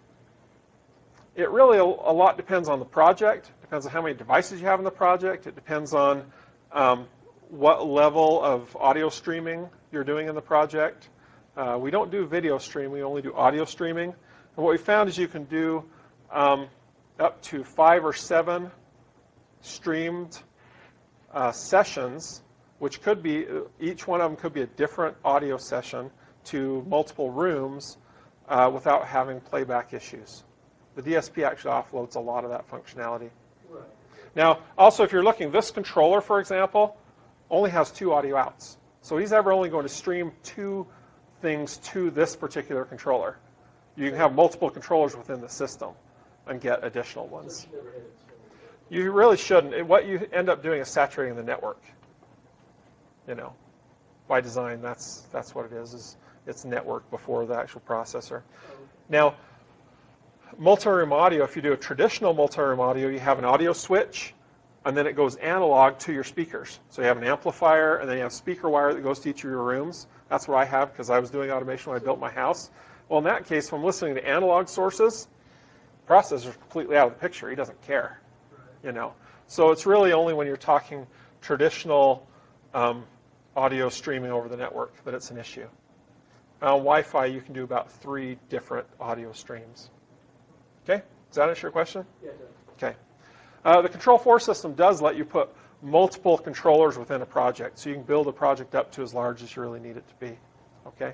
it really, a, a lot depends on the project. Depends on how many devices you have in the project. It depends on um, what level of audio streaming you're doing in the project. Uh, we don't do video streaming, we only do audio streaming. And what we found is you can do um, up to five or seven streamed uh, sessions, which could be, each one of them could be a different audio session to multiple rooms uh, without having playback issues. The D S P actually offloads a lot of that functionality. Right. Now, also, if you're looking, this controller, for example, only has two audio outs. So he's ever only going to stream two things to this particular controller. You can have multiple controllers within the system and get additional ones. So you never hit it, so- You really shouldn't. It- What you end up doing is saturating the network. You know, by design, that's that's what it is. Is it's network before the actual processor. Oh, Now, multi-room audio. If you do a traditional multi-room audio, you have an audio switch, and then it goes analog to your speakers. So you have an amplifier, and then you have speaker wire that goes to each of your rooms. That's what I have because I was doing automation when I built my house. Well, in that case, if I'm listening to analog sources, the processor's completely out of the picture. He doesn't care. You know, so it's really only when you're talking traditional um, audio streaming over the network that it's an issue. On Wi-Fi, you can do about three different audio streams. Okay, does that answer your question? Yeah, it does. Okay. Uh, the Control four system does let you put multiple controllers within a project, so you can build a project up to as large as you really need it to be. Okay.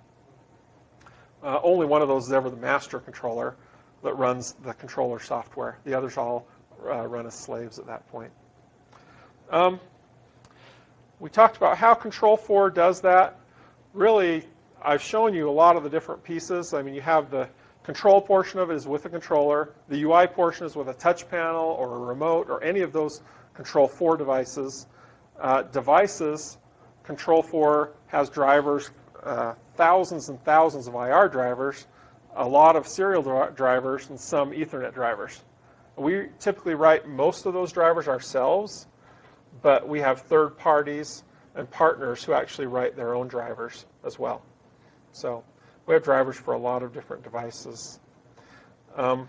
Uh, only one of those is ever the master controller that runs the controller software. The others all Uh, run as slaves at that point. Um, we talked about how Control four does that. Really, I've shown you a lot of the different pieces. I mean, you have the control portion of it is with a controller. The U I portion is with a touch panel or a remote or any of those Control four devices. Uh, devices, Control four has drivers, uh, thousands and thousands of I R drivers, a lot of serial dri- drivers, and some Ethernet drivers. We typically write most of those drivers ourselves, but we have third parties and partners who actually write their own drivers as well. So we have drivers for a lot of different devices. Um,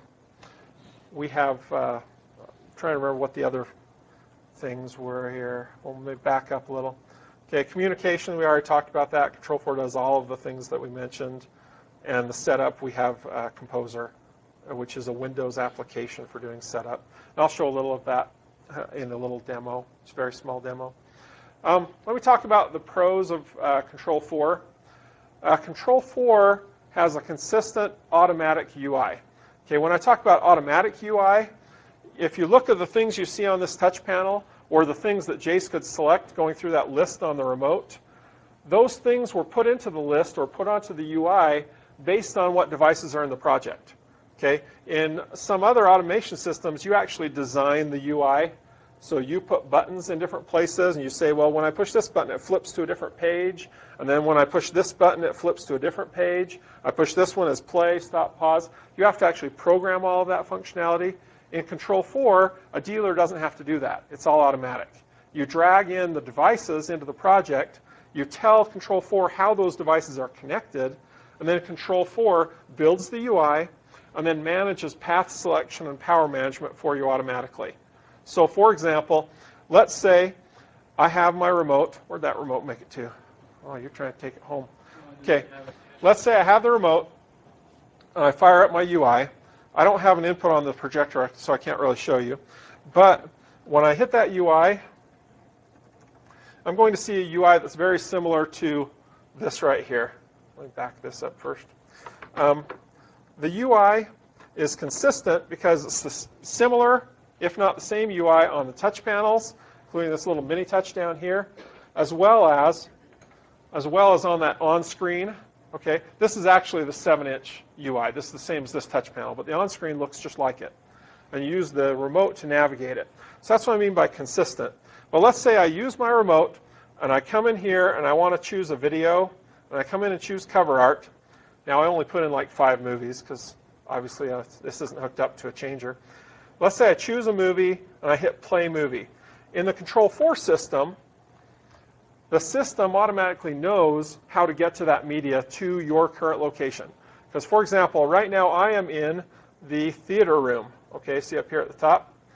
we have, uh, I'm trying to remember what the other things were here. We'll maybe back up a little. Okay, communication, we already talked about that. Control four does all of the things that we mentioned. And the setup, we have uh, Composer, which is a Windows application for doing setup. And I'll show a little of that in a little demo. It's a very small demo. Um, let me talk about the pros of uh, Control four. Uh, Control four has a consistent automatic U I. Okay, when I talk about automatic U I, if you look at the things you see on this touch panel or the things that Jace could select going through that list on the remote, those things were put into the list or put onto the U I based on what devices are in the project. Okay, in some other automation systems, you actually design the U I. So you put buttons in different places, and you say, well, when I push this button, it flips to a different page. And then when I push this button, it flips to a different page. I push this one as play, stop, pause. You have to actually program all of that functionality. In Control four, a dealer doesn't have to do that. It's all automatic. You drag in the devices into the project. You tell Control four how those devices are connected. And then Control four builds the U I and then manages path selection and power management for you automatically. So for example, let's say I have my remote. Where'd that remote make it to? Oh, you're trying to take it home. Okay, let's say I have the remote, and I fire up my U I. I don't have an input on the projector, so I can't really show you. But when I hit that U I, I'm going to see a U I that's very similar to this right here. Let me back this up first. Um, The U I is consistent because it's the similar, if not the same U I on the touch panels, including this little mini touch down here, as well as, as well as on that on-screen. Okay, this is actually the seven-inch U I. This is the same as this touch panel, but the on-screen looks just like it. And you use the remote to navigate it. So that's what I mean by consistent. But let's say I use my remote, and I come in here, and I want to choose a video, and I come in and choose cover art. Now, I only put in like five movies because obviously uh, this isn't hooked up to a changer. Let's say I choose a movie and I hit play movie. In the Control four system, the system automatically knows how to get to that media to your current location. Because, for example, right now I am in the theater room. Okay, see up here at the top?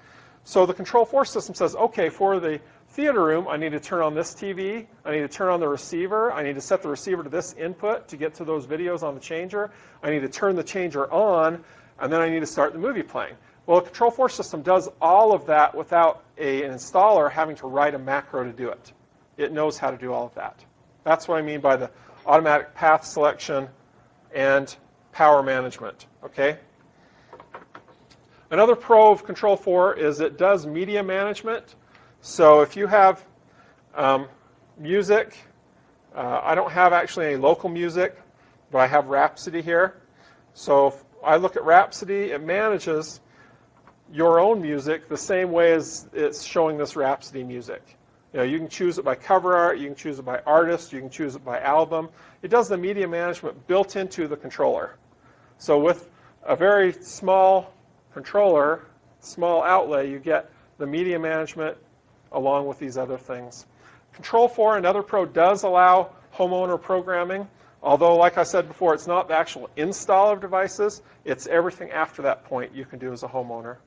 So the control force system says, okay, for the theater room, I need to turn on this T V, I need to turn on the receiver, I need to set the receiver to this input to get to those videos on the changer, I need to turn the changer on, and then I need to start the movie playing. Well, the control force system does all of that without a, an installer having to write a macro to do it. It knows how to do all of that. That's what I mean by the automatic path selection and power management, okay? Another pro of Control four is it does media management. So if you have um, music, uh, I don't have actually any local music, but I have Rhapsody here. So if I look at Rhapsody, it manages your own music the same way as it's showing this Rhapsody music. You know, you can choose it by cover art, you can choose it by artist, you can choose it by album. It does the media management built into the controller. So with a very small controller, small outlay, you get the media management along with these other things. Control four, another pro, does allow homeowner programming, although, like I said before, it's not the actual install of devices. It's everything after that point you can do as a homeowner.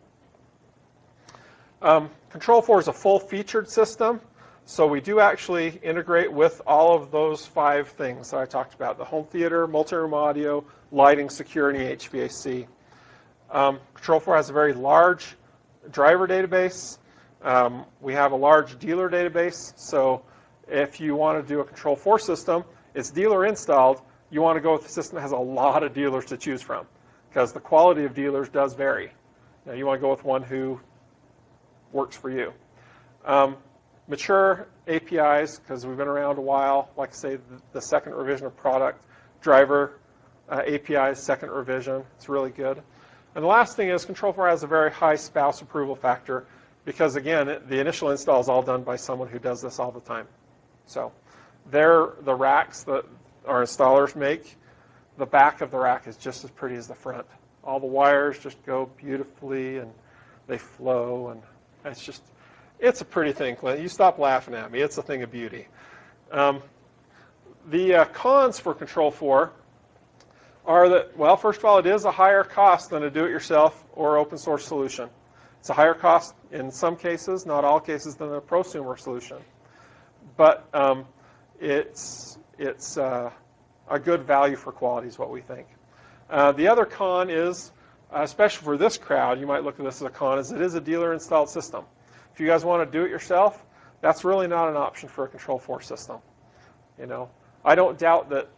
Um, Control four is a full-featured system, so we do actually integrate with all of those five things that I talked about: the home theater, multi-room audio, lighting, security, H V A C. Um, Control four has a very large driver database. Um, we have a large dealer database, so if you want to do a Control four system, it's dealer installed, you want to go with a system that has a lot of dealers to choose from, because the quality of dealers does vary. Now, you want to go with one who works for you. Um, mature A P Is, because we've been around a while, like I say, the, the second revision of product, driver uh, A P Is, second revision, it's really good. And the last thing is Control four has a very high spouse approval factor, because again, it, the initial install is all done by someone who does this all the time. So they're the racks that our installers make. The back of the rack is just as pretty as the front. All the wires just go beautifully and they flow, and it's just, it's a pretty thing, Clint. You stop laughing at me. It's a thing of beauty. Um, the uh, cons for Control four are that, well, first of all, it is a higher cost than a do-it-yourself or open source solution. It's a higher cost in some cases, not all cases, than a prosumer solution. But um, it's, it's uh, a good value for quality is what we think. Uh, the other con is, uh, especially for this crowd, you might look at this as a con, is it is a dealer-installed system. If you guys want to do it yourself, that's really not an option for a Control four system. You know, I don't doubt that,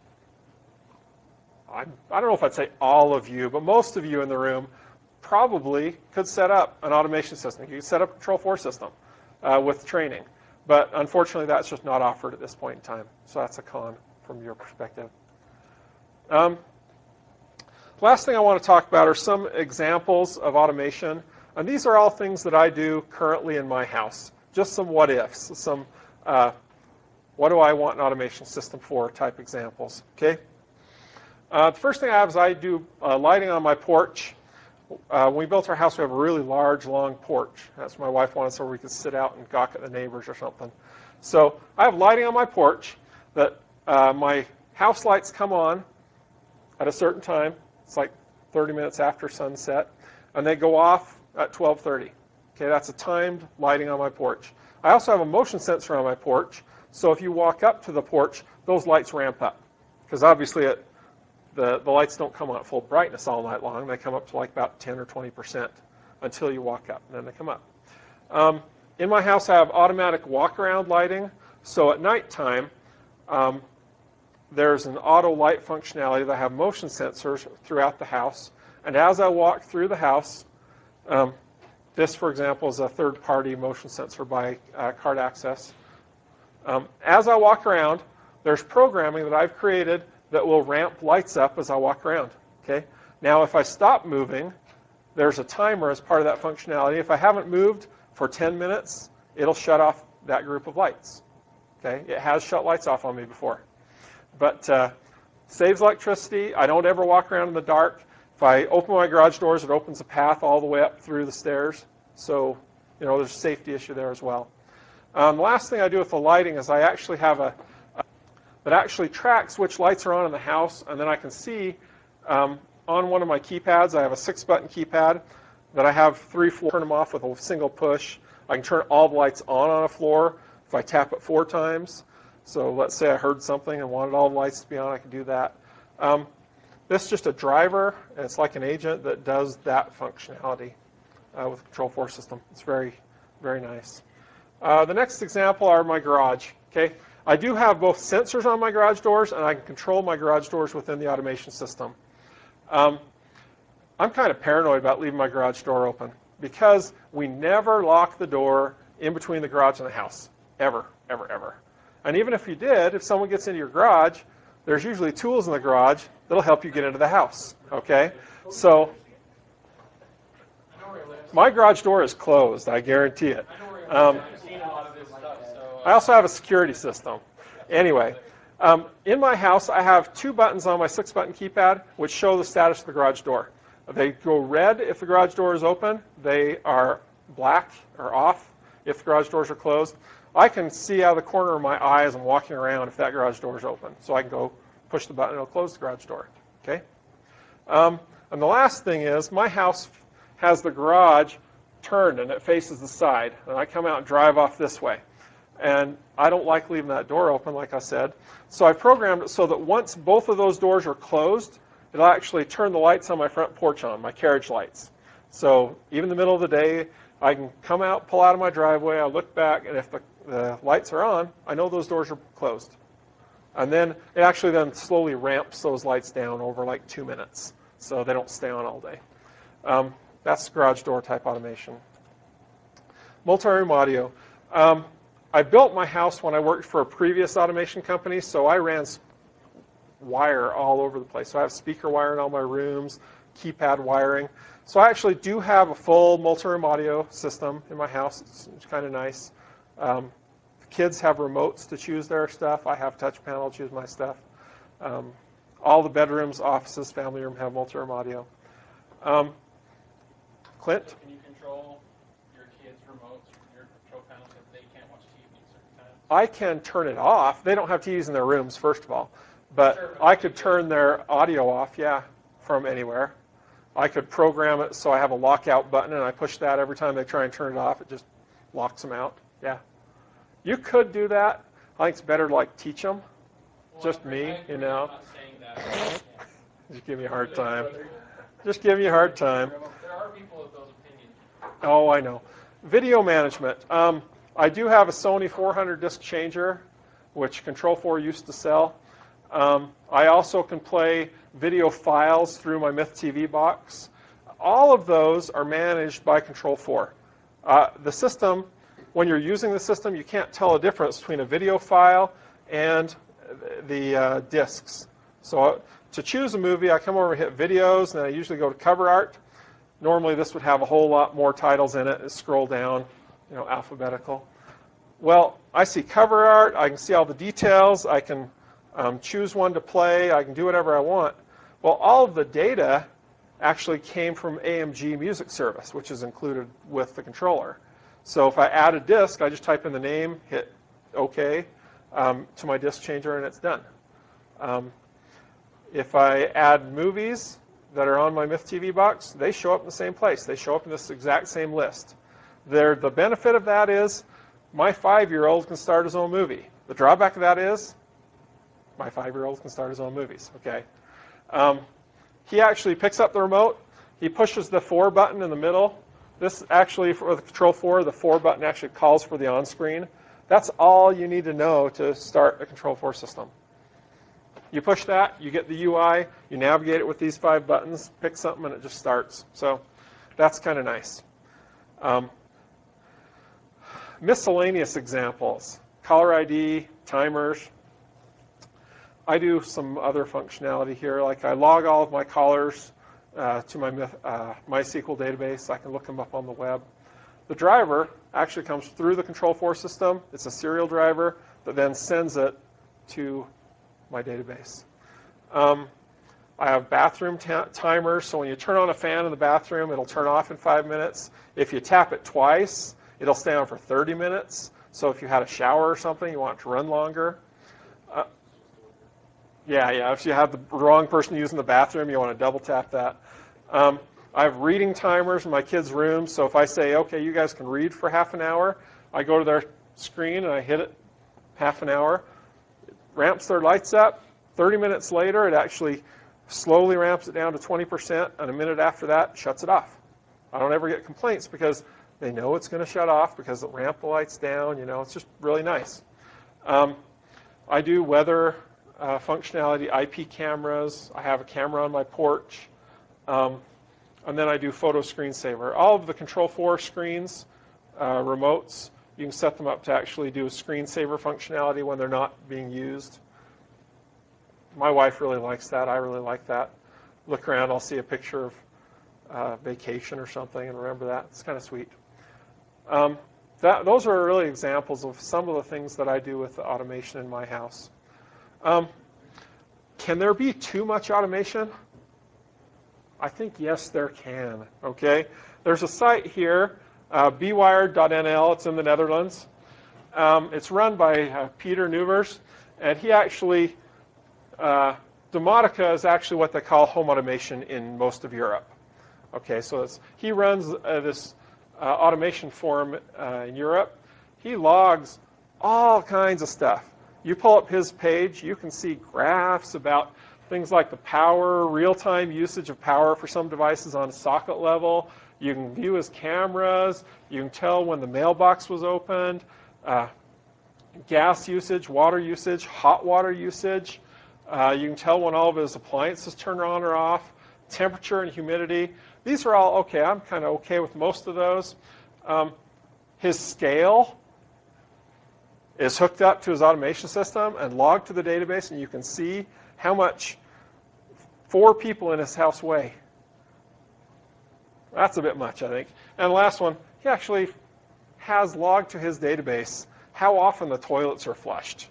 I'm, I don't know if I'd say all of you, but most of you in the room probably could set up an automation system. You could set up a Control four system uh, with training. But unfortunately, that's just not offered at this point in time. So that's a con from your perspective. Um, last thing I want to talk about are some examples of automation. And these are all things that I do currently in my house. Just some what ifs, some uh, what do I want an automation system for type examples. Okay. Uh, the first thing I have is I do uh, lighting on my porch. Uh, when we built our house, we have a really large, long porch. That's what my wife wanted, so we could sit out and gawk at the neighbors or something. So I have lighting on my porch that uh, my house lights come on at a certain time. It's like thirty minutes after sunset, and they go off at twelve thirty. Okay, that's a timed lighting on my porch. I also have a motion sensor on my porch, so if you walk up to the porch, those lights ramp up, because obviously it, the, the lights don't come on at full brightness all night long. They come up to like about ten or twenty percent until you walk up, and then they come up. Um, in my house, I have automatic walk-around lighting, so at nighttime, um, there's an auto light functionality that I have motion sensors throughout the house, and as I walk through the house, um, this, for example, is a third-party motion sensor by uh, Card Access. Um, as I walk around, there's programming that I've created that will ramp lights up as I walk around. Okay. Now, if I stop moving, there's a timer as part of that functionality. If I haven't moved for ten minutes, it'll shut off that group of lights. Okay. It has shut lights off on me before. But uh, saves electricity. I don't ever walk around in the dark. If I open my garage doors, it opens a path all the way up through the stairs. So, you know, there's a safety issue there as well. Um, the last thing I do with the lighting is I actually have a, a that actually tracks which lights are on in the house, and then I can see um, on one of my keypads, I have a six-button keypad, that I have three floors, turn them off with a single push. I can turn all the lights on on a floor if I tap it four times. So let's say I heard something and wanted all the lights to be on, I can do that. Um, this is just a driver. It's like an agent that does that functionality uh, with the Control four system. It's very, very nice. Uh, the next example are my garage. Okay, I do have both sensors on my garage doors, and I can control my garage doors within the automation system. Um, I'm kind of paranoid about leaving my garage door open because we never lock the door in between the garage and the house, ever, ever, ever. And even if you did, if someone gets into your garage, there's usually tools in the garage that'll help you get into the house, okay? So my garage door is closed, I guarantee it. Um, I also have a security system. Anyway, um, in my house, I have two buttons on my six-button keypad which show the status of the garage door. They go red if the garage door is open. They are black or off if the garage doors are closed. I can see out of the corner of my eye as I'm walking around if that garage door is open. So I can go push the button and it'll close the garage door. Okay? Um, and the last thing is my house has the garage turned and it faces the side. And I come out and drive off this way. And I don't like leaving that door open, like I said. So I programmed it so that once both of those doors are closed, it'll actually turn the lights on my front porch on, my carriage lights. So even in the middle of the day, I can come out, pull out of my driveway, I look back, and if the, the lights are on, I know those doors are closed. And then it actually then slowly ramps those lights down over like two minutes, so they don't stay on all day. Um, that's garage door type automation. Multi-room audio. Um, I built my house when I worked for a previous automation company, so I ran wire all over the place. So I have speaker wire in all my rooms, keypad wiring. So I actually do have a full multi-room audio system in my house. It's, it's kind of nice. Um, kids have remotes to choose their stuff. I have touch panel to choose my stuff. Um, all the bedrooms, offices, family room have multi-room audio. Um, Clint? So can you control your kids' remotes from your control panel so that they can't watch T V at certain times? I can turn it off. They don't have T Vs in their rooms, first of all. But Sure, but I could turn their audio off, yeah, from anywhere. I could program it so I have a lockout button, and I push that every time they try and turn it off. It just locks them out, yeah. You could do that. I think it's better to like teach them. Well, Just I me, agree. you know. I'm not saying that. Just give me a hard time. Just give me a hard time. There are people with those opinions. Oh, I know. Video management. Um, I do have a Sony four hundred disc changer, which Control four used to sell. Um, I also can play video files through my Myth T V box. All of those are managed by Control four. Uh, the system, when you're using the system, you can't tell a difference between a video file and the uh, discs. So uh, to choose a movie, I come over and hit videos, and I usually go to cover art. Normally this would have a whole lot more titles in it. Scroll down, you know, alphabetical. Well, I see cover art. I can see all the details. I can um, choose one to play. I can do whatever I want. Well, all of the data actually came from A M G Music Service, which is included with the controller. So if I add a disc, I just type in the name, hit OK um, to my disc changer, and it's done. Um, if I add movies that are on my Myth T V box, they show up in the same place. They show up in this exact same list. They're, the benefit of that is my five-year-old can start his own movie. The drawback of that is my five-year-old can start his own movies. Okay. Um, he actually picks up the remote. He pushes the four button in the middle. This actually, for the Control four, the four button actually calls for the on-screen. That's all you need to know to start a Control four system. You push that, you get the U I, you navigate it with these five buttons, pick something, and it just starts. So that's kind of nice. Um, miscellaneous examples, caller I D, timers. I do some other functionality here, like I log all of my callers uh, to my uh, MySQL database. I can look them up on the web. The driver actually comes through the Control four system. It's a serial driver that then sends it to my database. Um, I have bathroom timers, so when you turn on a fan in the bathroom, it'll turn off in five minutes. If you tap it twice, it'll stay on for thirty minutes. So if you had a shower or something, you want it to run longer. Uh, yeah, yeah. If you have the wrong person using the bathroom, you want to double tap that. Um, I have reading timers in my kids' rooms, so if I say, okay, you guys can read for half an hour, I go to their screen and I hit it half an hour. It ramps their lights up. thirty minutes later, it actually slowly ramps it down to twenty percent, and a minute after that, shuts it off. I don't ever get complaints because they know it's going to shut off because it ramped the lights down. You know, it's just really nice. Um, I do weather uh, functionality, I P cameras. I have a camera on my porch. Um, and then I do photo screensaver. All of the Control four screens, uh, remotes, you can set them up to actually do a screensaver functionality when they're not being used. My wife really likes that. I really like that. Look around, I'll see a picture of uh, vacation or something and remember that. It's kind of sweet. Um, that, those are really examples of some of the things that I do with the automation in my house. Um, can there be too much automation? I think yes, there can. Okay, there's a site here, uh, b wired dot n l. It's in the Netherlands. Um, it's run by uh, Peter Nuvers, and he actually, uh, Domotica is actually what they call home automation in most of Europe. Okay, so it's, he runs uh, this uh, automation forum uh, in Europe. He logs all kinds of stuff. You pull up his page, you can see graphs about things like the power, real-time usage of power for some devices on a socket level. You can view his cameras. You can tell when the mailbox was opened, uh, gas usage, water usage, hot water usage. Uh, you can tell when all of his appliances turn on or off, temperature and humidity. These are all okay. I'm kind of okay with most of those. Um, his scale is hooked up to his automation system and logged to the database, and you can see how much four people in his house weigh. That's a bit much, I think. And the last one, he actually has logged to his database how often the toilets are flushed.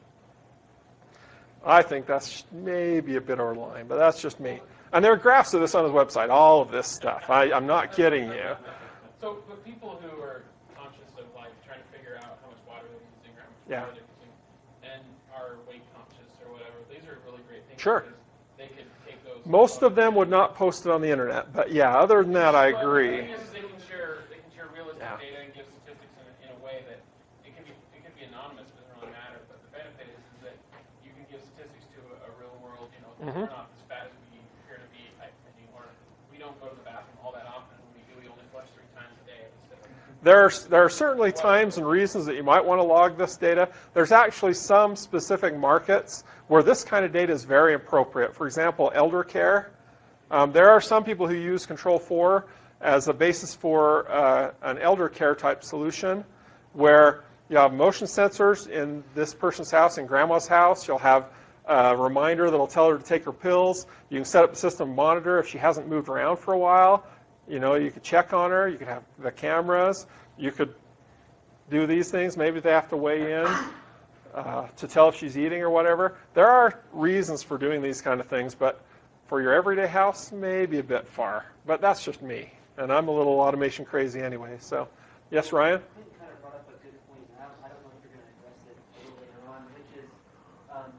I think that's maybe a bit over the line, but that's just me. And there are graphs of this on his website, all of this stuff. I, I'm not kidding you. So, but people who are conscious of like trying to figure out how much water they're using or how much Yeah. power they're using, and are weight conscious or whatever, these are really great things. Sure. Because they could take those. Most of them would not post it on the internet, but yeah, other than that, I But agree. the thing is, they can share, they can share realistic Yeah. data and give statistics in, a- in a way that it can be, it can be anonymous, it doesn't really matter. But the benefit is, is that you can give statistics to a, a real world, you know, things Mhm. are not as bad as we appear to be type thing, or we don't go to the bathroom all that often. When we do, we only flush three times a day. Instead of, There are, there are certainly times and reasons that you might want to log this data. There's actually some specific markets where this kind of data is very appropriate. For example, elder care. Um, there are some people who use Control four as a basis for uh, an elder care type solution where you have motion sensors in this person's house, in grandma's house. You'll have a reminder that'll tell her to take her pills. You can set up the system monitor if she hasn't moved around for a while. You know, you could check on her. You could have the cameras. You could do these things. Maybe they have to weigh in uh, to tell if she's eating or whatever. There are reasons for doing these kind of things, but for your everyday house, maybe a bit far. But that's just me, and I'm a little automation crazy anyway. So, yes, Ryan? I think you kind of brought up a good point. I don't, I don't know if you're going to address it a little later on, which is um,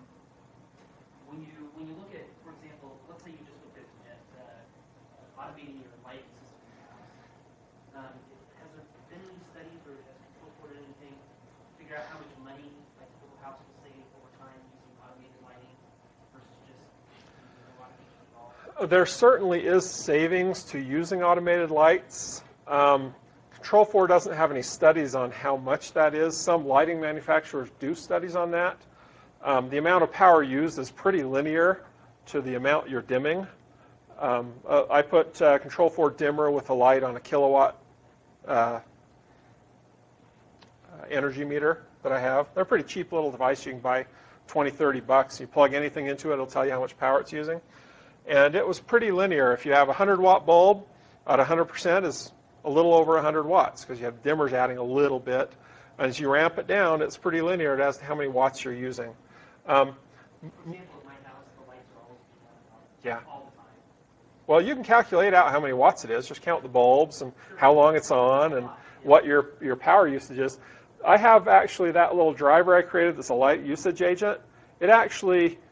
when you when you look at, for example, let's say you just looked at, at uh, automating your lighting system in your house. Um, has there been any studies or has Control four done anything to figure out how much money like the whole house will save over time using automated lighting versus just using no automation at all? There certainly is savings to using automated lights. Um, Control four doesn't have any studies on how much that is. Some lighting manufacturers do studies on that. Um, the amount of power used is pretty linear to the amount you're dimming. Um, uh, I put uh, Control four dimmer with a light on a kilowatt uh, uh, energy meter that I have. They're a pretty cheap little device. You can buy twenty, thirty bucks. You plug anything into it, it'll tell you how much power it's using. And it was pretty linear. If you have a one hundred watt bulb, at one hundred percent is a little over one hundred watts because you have dimmers adding a little bit. As you ramp it down, it's pretty linear as to how many watts you're using. Um, For example, in my house, the lights are always being on yeah. all the time. Well, you can calculate out how many watts it is. Just count the bulbs and how long it's on and what your, your power usage is. I have actually that little driver I created that's a light usage agent. It actually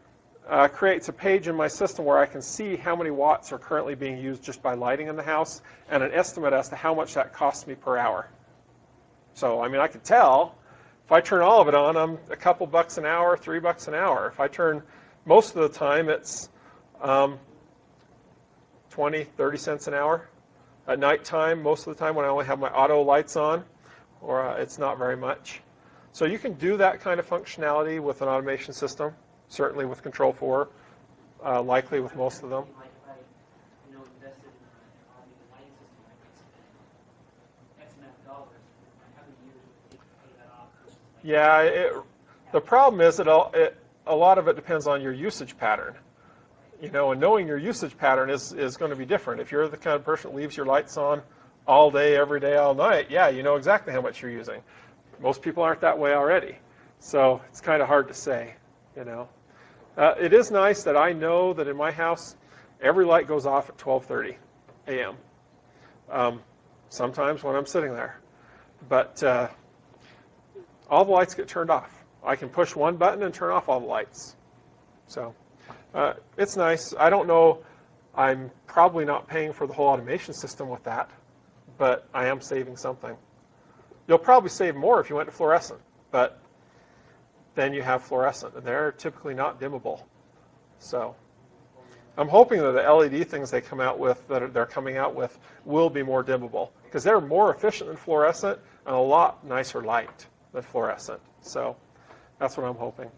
uh, creates a page in my system where I can see how many watts are currently being used just by lighting in the house, and an estimate as to how much that costs me per hour. So, I mean, I can tell. If I turn all of it on, I'm a couple bucks an hour, three bucks an hour. If I turn most of the time, it's um, twenty, thirty cents an hour. At nighttime, most of the time when I only have my auto lights on, or uh, it's not very much. So you can do that kind of functionality with an automation system, certainly with Control four, uh, likely with most of them. Like if I, you know, invested in an automated lighting system, I could spend X amount of dollars. How many years would it take to pay that off? Versus like Yeah, it, the problem is that it, it, a lot of it depends on your usage pattern. You know, and knowing your usage pattern is, is going to be different. If you're the kind of person that leaves your lights on all day, every day, all night, yeah, you know exactly how much you're using. Most people aren't that way already. So it's kind of hard to say, you know. Uh, it is nice that I know that in my house, every light goes off at twelve thirty a m Um, sometimes when I'm sitting there. But uh, all the lights get turned off. I can push one button and turn off all the lights. So uh, it's nice. I don't know. I'm probably not paying for the whole automation system with that, but I am saving something. You'll probably save more if you went to fluorescent, but then you have fluorescent, and they're typically not dimmable. So I'm hoping that the L E D things they come out with, that they're coming out with, will be more dimmable, because they're more efficient than fluorescent and a lot nicer light than fluorescent. So that's what I'm hoping.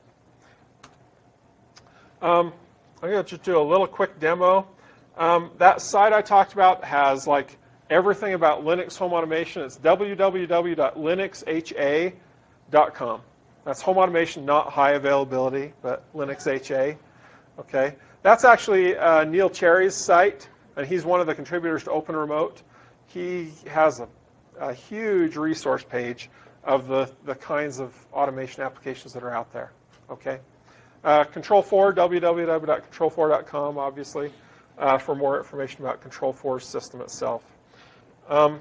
Um, I'm going to just do a little quick demo. Um, that site I talked about has like everything about Linux home automation. It's w w w dot linux h a dot com. That's home automation, not high availability, but Linux H A. Okay, that's actually uh, Neil Cherry's site, and he's one of the contributors to OpenRemote. He has a, a huge resource page of the, the kinds of automation applications that are out there. Okay. Uh, Control four, w w w dot control four dot com, obviously, uh, for more information about Control four's system itself. Um,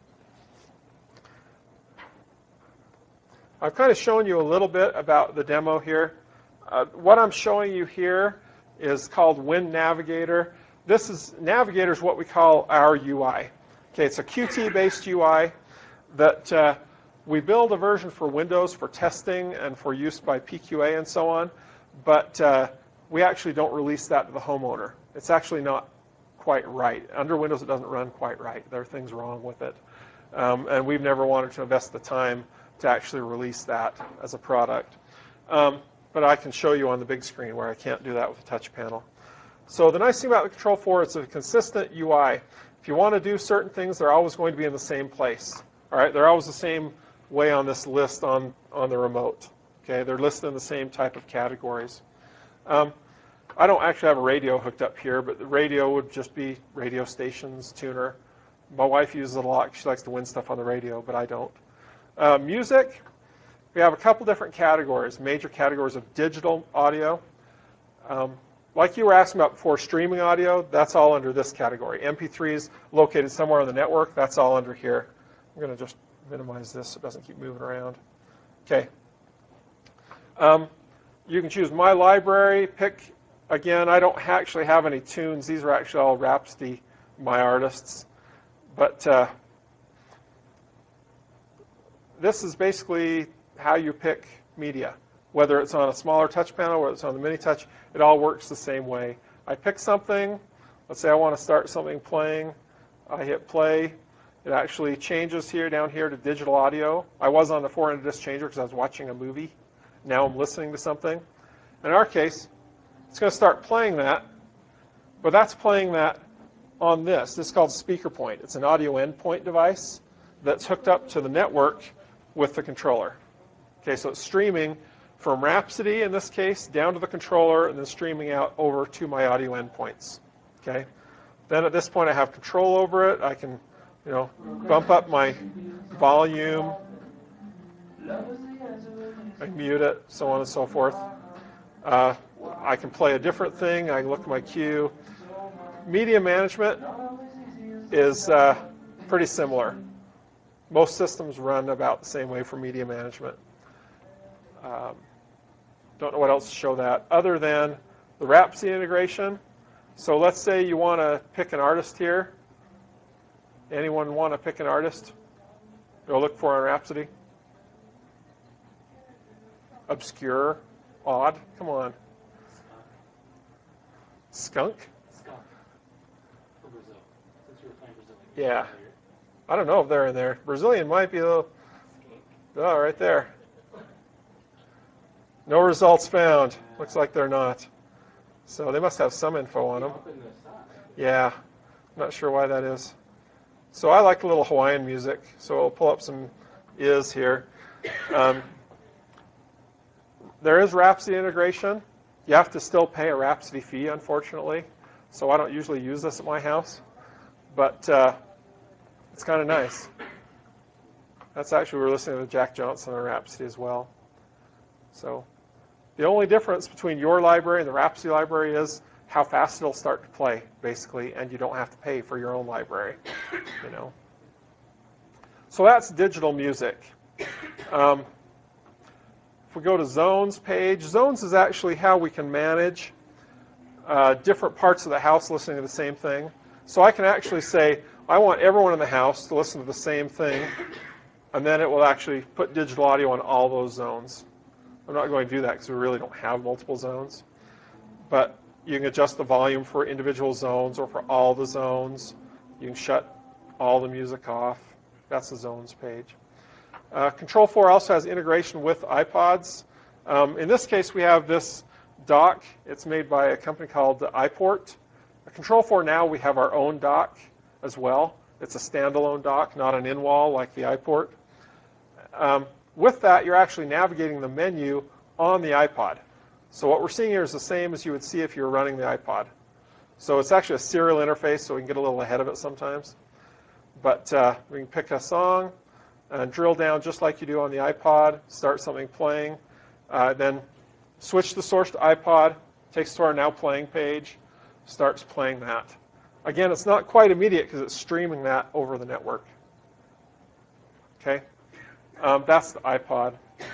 I've kind of shown you a little bit about the demo here. Uh, what I'm showing you here is called WinNavigator. This is Navigator is what we call our U I. Okay, it's a Qt based U I that uh, we build a version for Windows for testing and for use by P Q A and so on. But uh, we actually don't release that to the homeowner. It's actually not quite right. Under Windows, it doesn't run quite right. There are things wrong with it. Um, and we've never wanted to invest the time to actually release that as a product. Um, but I can show you on the big screen where I can't do that with a touch panel. So the nice thing about the Control four, it's a consistent U I. If you want to do certain things, they're always going to be in the same place. All right, they're always the same way on this list on, on the remote. Okay, they're listed in the same type of categories. Um, I don't actually have a radio hooked up here, but the radio would just be radio stations, tuner. My wife uses it a lot. She likes to win stuff on the radio, but I don't. Uh, music, we have a couple different categories, major categories of digital audio. Um, like you were asking about before, streaming audio, that's all under this category. M P threes located somewhere on the network, that's all under here. I'm going to just minimize this so it doesn't keep moving around. Okay. Um, you can choose My Library, pick, again, I don't ha actually have any tunes. These are actually all Rhapsody, My Artists. But uh, this is basically how you pick media. Whether it's on a smaller touch panel, whether it's on the mini touch, it all works the same way. I pick something, let's say I want to start something playing, I hit play. It actually changes here, down here, to digital audio. I was on the four hundred disc changer because I was watching a movie. Now I'm listening to something. In our case, it's going to start playing that, but that's playing that on this. This is called SpeakerPoint. It's an audio endpoint device that's hooked up to the network with the controller. Okay, so it's streaming from Rhapsody, in this case, down to the controller, and then streaming out over to my audio endpoints. Okay. Then at this point, I have control over it. I can, you know, bump up my volume, I can mute it, so on and so forth. Uh, I can play a different thing. I can look at my queue. Media management is uh, pretty similar. Most systems run about the same way for media management. Um, don't know what else to show that, other than the Rhapsody integration. So let's say you want to pick an artist here. Anyone want to pick an artist? Go look for on Rhapsody. Obscure, odd. Come on. Skunk? Skunk for Brazil, since you were playing Brazilian. Yeah. I don't know if they're in there. Brazilian might be a little. Oh, right there. No results found. Looks like they're not. So they must have some info on them. Up in the sun. Yeah. I'm not sure why that is. So I like a little Hawaiian music. So I'll pull up some is here. Um, there is Rhapsody integration. You have to still pay a Rhapsody fee, unfortunately. So I don't usually use this at my house. But uh, it's kind of nice. That's actually, we're listening to Jack Johnson on Rhapsody as well. So the only difference between your library and the Rhapsody library is how fast it'll start to play, basically, and you don't have to pay for your own library, you know. So that's digital music. Um, if we go to Zones page, Zones is actually how we can manage uh, different parts of the house listening to the same thing. So I can actually say, I want everyone in the house to listen to the same thing, and then it will actually put digital audio on all those zones. I'm not going to do that because we really don't have multiple zones. But you can adjust the volume for individual zones or for all the zones. You can shut all the music off. That's the zones page. Uh, Control four also has integration with iPods. Um, in this case, we have this dock. It's made by a company called iPort. At Control four now, we have our own dock as well. It's a standalone dock, not an in-wall like the iPort. Um, with that, you're actually navigating the menu on the iPod. So what we're seeing here is the same as you would see if you were running the iPod. So it's actually a serial interface, so we can get a little ahead of it sometimes. But uh, we can pick a song and drill down just like you do on the iPod, start something playing, uh, then switch the source to iPod, takes to our now playing page, starts playing that. Again, it's not quite immediate because it's streaming that over the network. Okay, um, that's the iPod.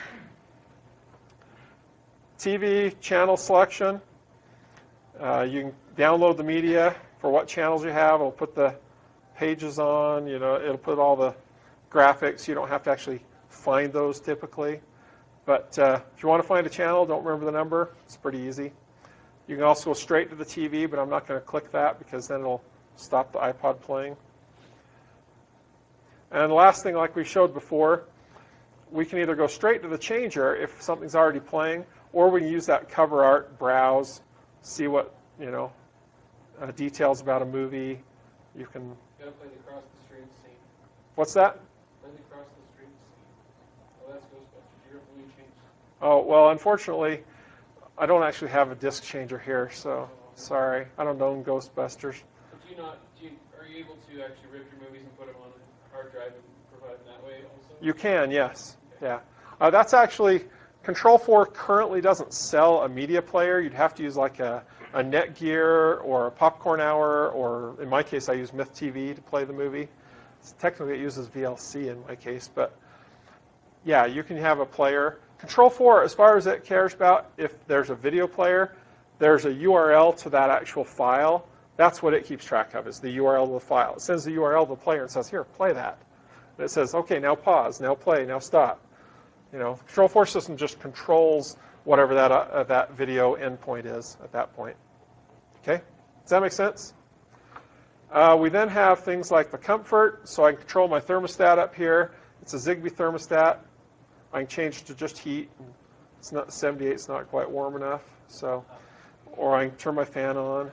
T V channel selection. Uh, you can download the media for what channels you have. It'll put the pages on. You know, it'll put all the graphics. You don't have to actually find those typically. But uh, if you want to find a channel, don't remember the number. It's pretty easy. You can also go straight to the T V, but I'm not going to click that because then it'll stop the iPod playing. And the last thing, like we showed before, we can either go straight to the changer if something's already playing, or we can use that cover art, browse, see what, you know, uh, details about a movie. You can. You gotta play the cross the stream scene. What's that? Play the cross the stream scene. Oh, that's Ghostbusters. You're a blue change. Oh, well, unfortunately, I don't actually have a disc changer here, so sorry. I don't own Ghostbusters. But do you not? Do you, are you able to actually rip your movies and put them on a hard drive and provide them that way also? You can, yes. Yeah. Uh, that's actually, Control four currently doesn't sell a media player. You'd have to use like a, a Netgear or a Popcorn Hour, or in my case, I use Myth T V to play the movie. It's, technically, it uses V L C in my case, but yeah, you can have a player. Control four, as far as it cares about, if there's a video player, there's a U R L to that actual file. That's what it keeps track of, is the U R L of the file. It sends the U R L to the player and says, here, play that. And it says, okay, now pause, now play, now stop. You know, the Control four system just controls whatever that, uh, that video endpoint is at that point. Okay? Does that make sense? Uh, we then have things like the comfort. So I can control my thermostat up here. It's a Zigbee thermostat. I can change it to just heat. It's not seventy-eight, it's not quite warm enough. So, or I can turn my fan on.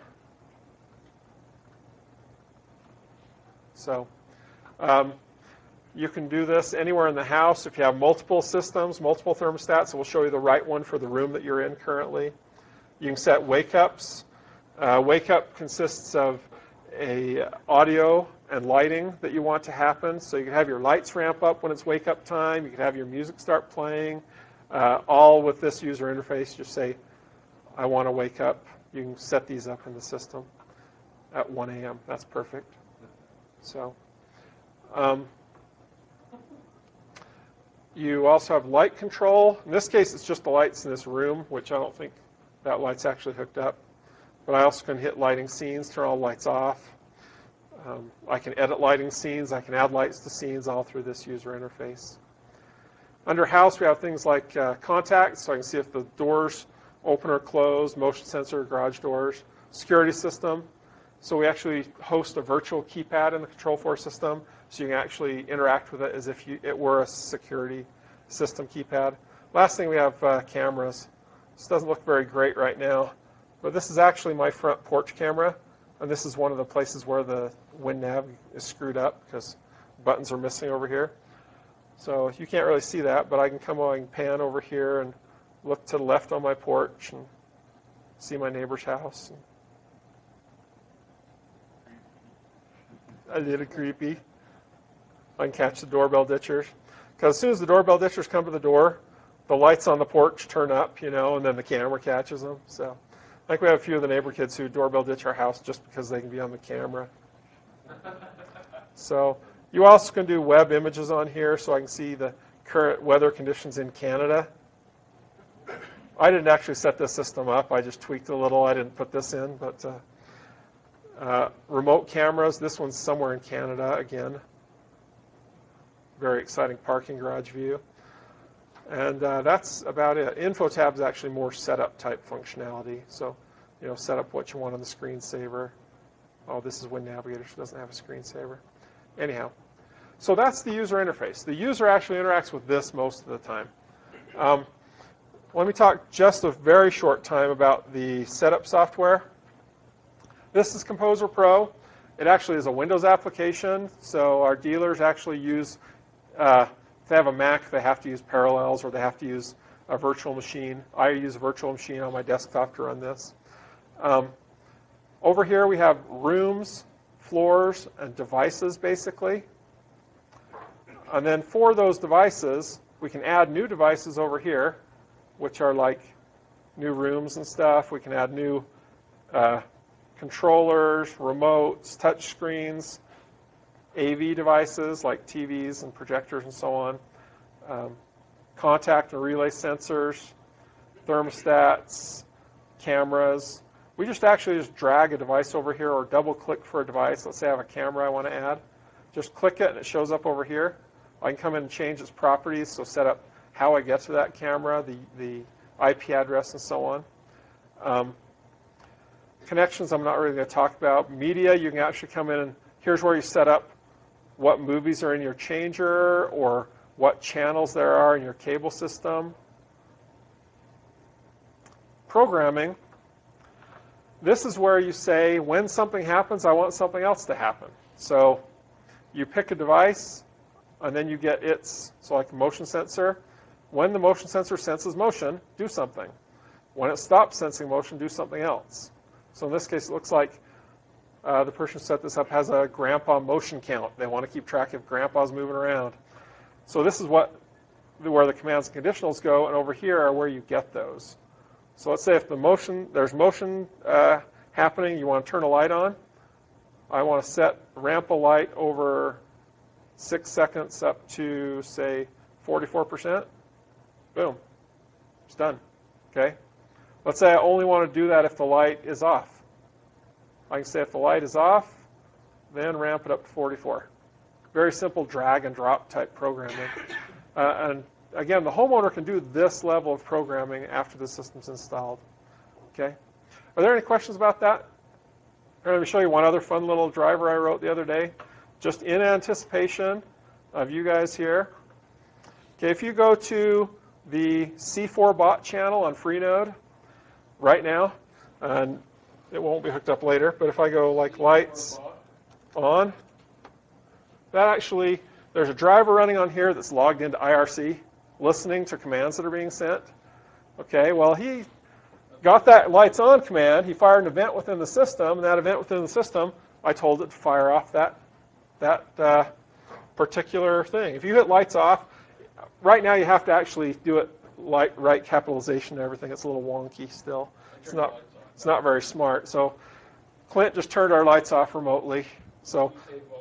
So, um, you can do this anywhere in the house. If you have multiple systems, multiple thermostats, it will show you the right one for the room that you're in currently. You can set wake-ups. Uh, wake-up consists of a audio and lighting that you want to happen. So you can have your lights ramp up when it's wake-up time. You can have your music start playing, uh, all with this user interface. Just say, I want to wake up. You can set these up in the system at one A M That's perfect. So. Um, You also have light control. In this case, it's just the lights in this room, which I don't think that light's actually hooked up. But I also can hit lighting scenes, turn all lights off. Um, I can edit lighting scenes. I can add lights to scenes all through this user interface. Under house, we have things like uh, contacts, so I can see if the doors open or close, motion sensor, garage doors, security system. So we actually host a virtual keypad in the Control four system, so you can actually interact with it as if you, it were a security system keypad. Last thing, we have uh, cameras. This doesn't look very great right now, but this is actually my front porch camera, and this is one of the places where the WinNav is screwed up because buttons are missing over here. So you can't really see that, but I can come over and pan over here and look to the left on my porch and see my neighbor's house. A little creepy. I can catch the doorbell ditchers. Because as soon as the doorbell ditchers come to the door, the lights on the porch turn up, you know, and then the camera catches them. So I think we have a few of the neighbor kids who doorbell ditch our house just because they can be on the camera. So you also can do web images on here, so I can see the current weather conditions in Canada. I didn't actually set this system up. I just tweaked it a little. I didn't put this in, but uh, uh, remote cameras. This one's somewhere in Canada again. Very exciting parking garage view. And uh, that's about it. Info tab is actually more setup type functionality. So, you know, set up what you want on the screensaver. Oh, this is WinNavigator, so it doesn't have a screensaver. Anyhow, so that's the user interface. The user actually interacts with this most of the time. Um, let me talk just a very short time about the setup software. This is Composer Pro. It actually is a Windows application, so our dealers actually use, uh, if they have a Mac, they have to use Parallels or they have to use a virtual machine. I use a virtual machine on my desktop to run this. Um, over here we have rooms, floors, and devices, basically. And then for those devices, we can add new devices over here, which are like new rooms and stuff. We can add new uh, controllers, remotes, touch screens, A V devices like T Vs and projectors and so on, um, contact and relay sensors, thermostats, cameras. We just actually just drag a device over here or double click for a device. Let's say I have a camera I want to add. Just click it and it shows up over here. I can come in and change its properties, so set up how I get to that camera, the, the I P address, and so on. Um, connections I'm not really going to talk about. Media, you can actually come in and here's where you set up what movies are in your changer or what channels there are in your cable system. Programming. This is where you say, when something happens, I want something else to happen. So you pick a device, and then you get its, so like a motion sensor. When the motion sensor senses motion, do something. When it stops sensing motion, do something else. So in this case, it looks like uh, the person who set this up has a grandpa motion count. They want to keep track if grandpa's moving around. So this is what where the commands and conditionals go, and over here are where you get those. So let's say if the motion, there's motion uh, happening, you want to turn a light on. I want to set ramp a light over six seconds up to, say, forty-four percent. Boom. It's done. Okay? Let's say I only want to do that if the light is off. I can say if the light is off, then ramp it up to forty-four. Very simple drag and drop type programming. Uh, and again, the homeowner can do this level of programming after the system's installed. Okay? Are there any questions about that? Let me show you one other fun little driver I wrote the other day, just in anticipation of you guys here. Okay, if you go to the C four bot channel on Freenode right now, and it won't be hooked up later, but if I go like lights on, that actually, there's a driver running on here that's logged into I R C, listening to commands that are being sent. Okay, well, he got that lights on command. He fired an event within the system, and that event within the system, I told it to fire off that, that uh, particular thing. If you hit lights off, right now you have to actually do it light, right capitalization and everything. It's a little wonky still. It's not, it's not very smart. So Clint just turned our lights off remotely. So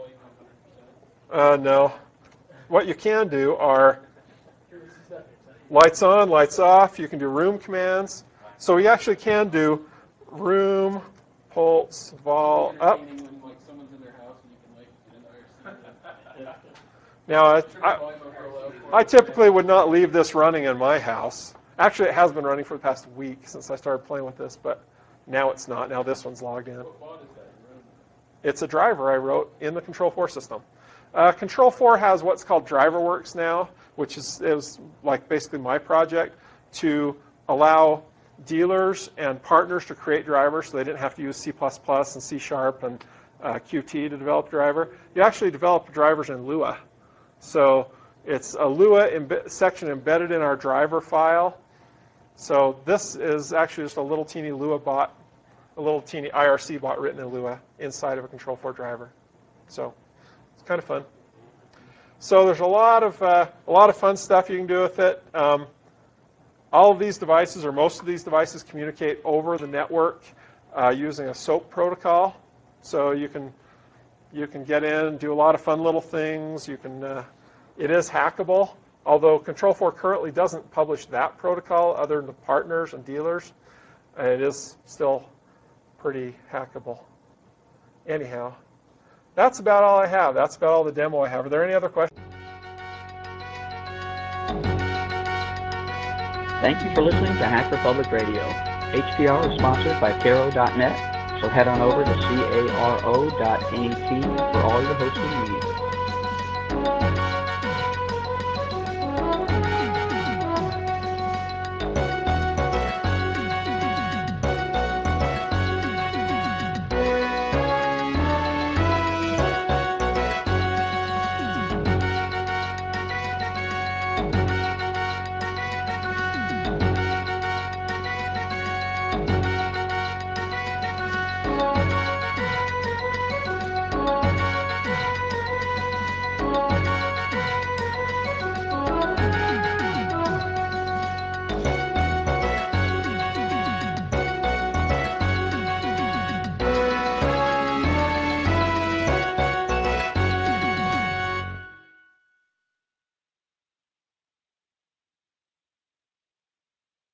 uh, no. What you can do are lights on, lights off. You can do room commands. So we actually can do room, pulse, vol, up. Entertaining when like someone's in their house and you can like get an I R C. Now, I, Turn the I, volume up real loud. I typically would not leave this running in my house. Actually, it has been running for the past week since I started playing with this, but now it's not. Now this one's logged in. What mod is that you're running? It's a driver I wrote in the Control four system. Uh, Control four has what's called DriverWorks now, which is, is like basically my project to allow dealers and partners to create drivers so they didn't have to use C plus plus and C Sharp and uh, Qt to develop driver. You actually develop drivers in Lua. So it's a Lua imbe- section embedded in our driver file. So this is actually just a little teeny Lua bot, a little teeny I R C bot written in Lua inside of a Control four driver. So it's kind of fun. So there's a lot of uh, a lot of fun stuff you can do with it. Um, all of these devices, or most of these devices, communicate over the network uh, using a SOAP protocol. So you can you can get in and do a lot of fun little things. You can uh, it is hackable, although Control four currently doesn't publish that protocol other than the partners and dealers. Uh, it is still pretty hackable. Anyhow, that's about all I have. That's about all the demo I have. Are there any other questions? Thank you for listening to Hacker Public Radio. H P R is sponsored by Caro dot net, so head on over to caro dot net for all your hosting needs.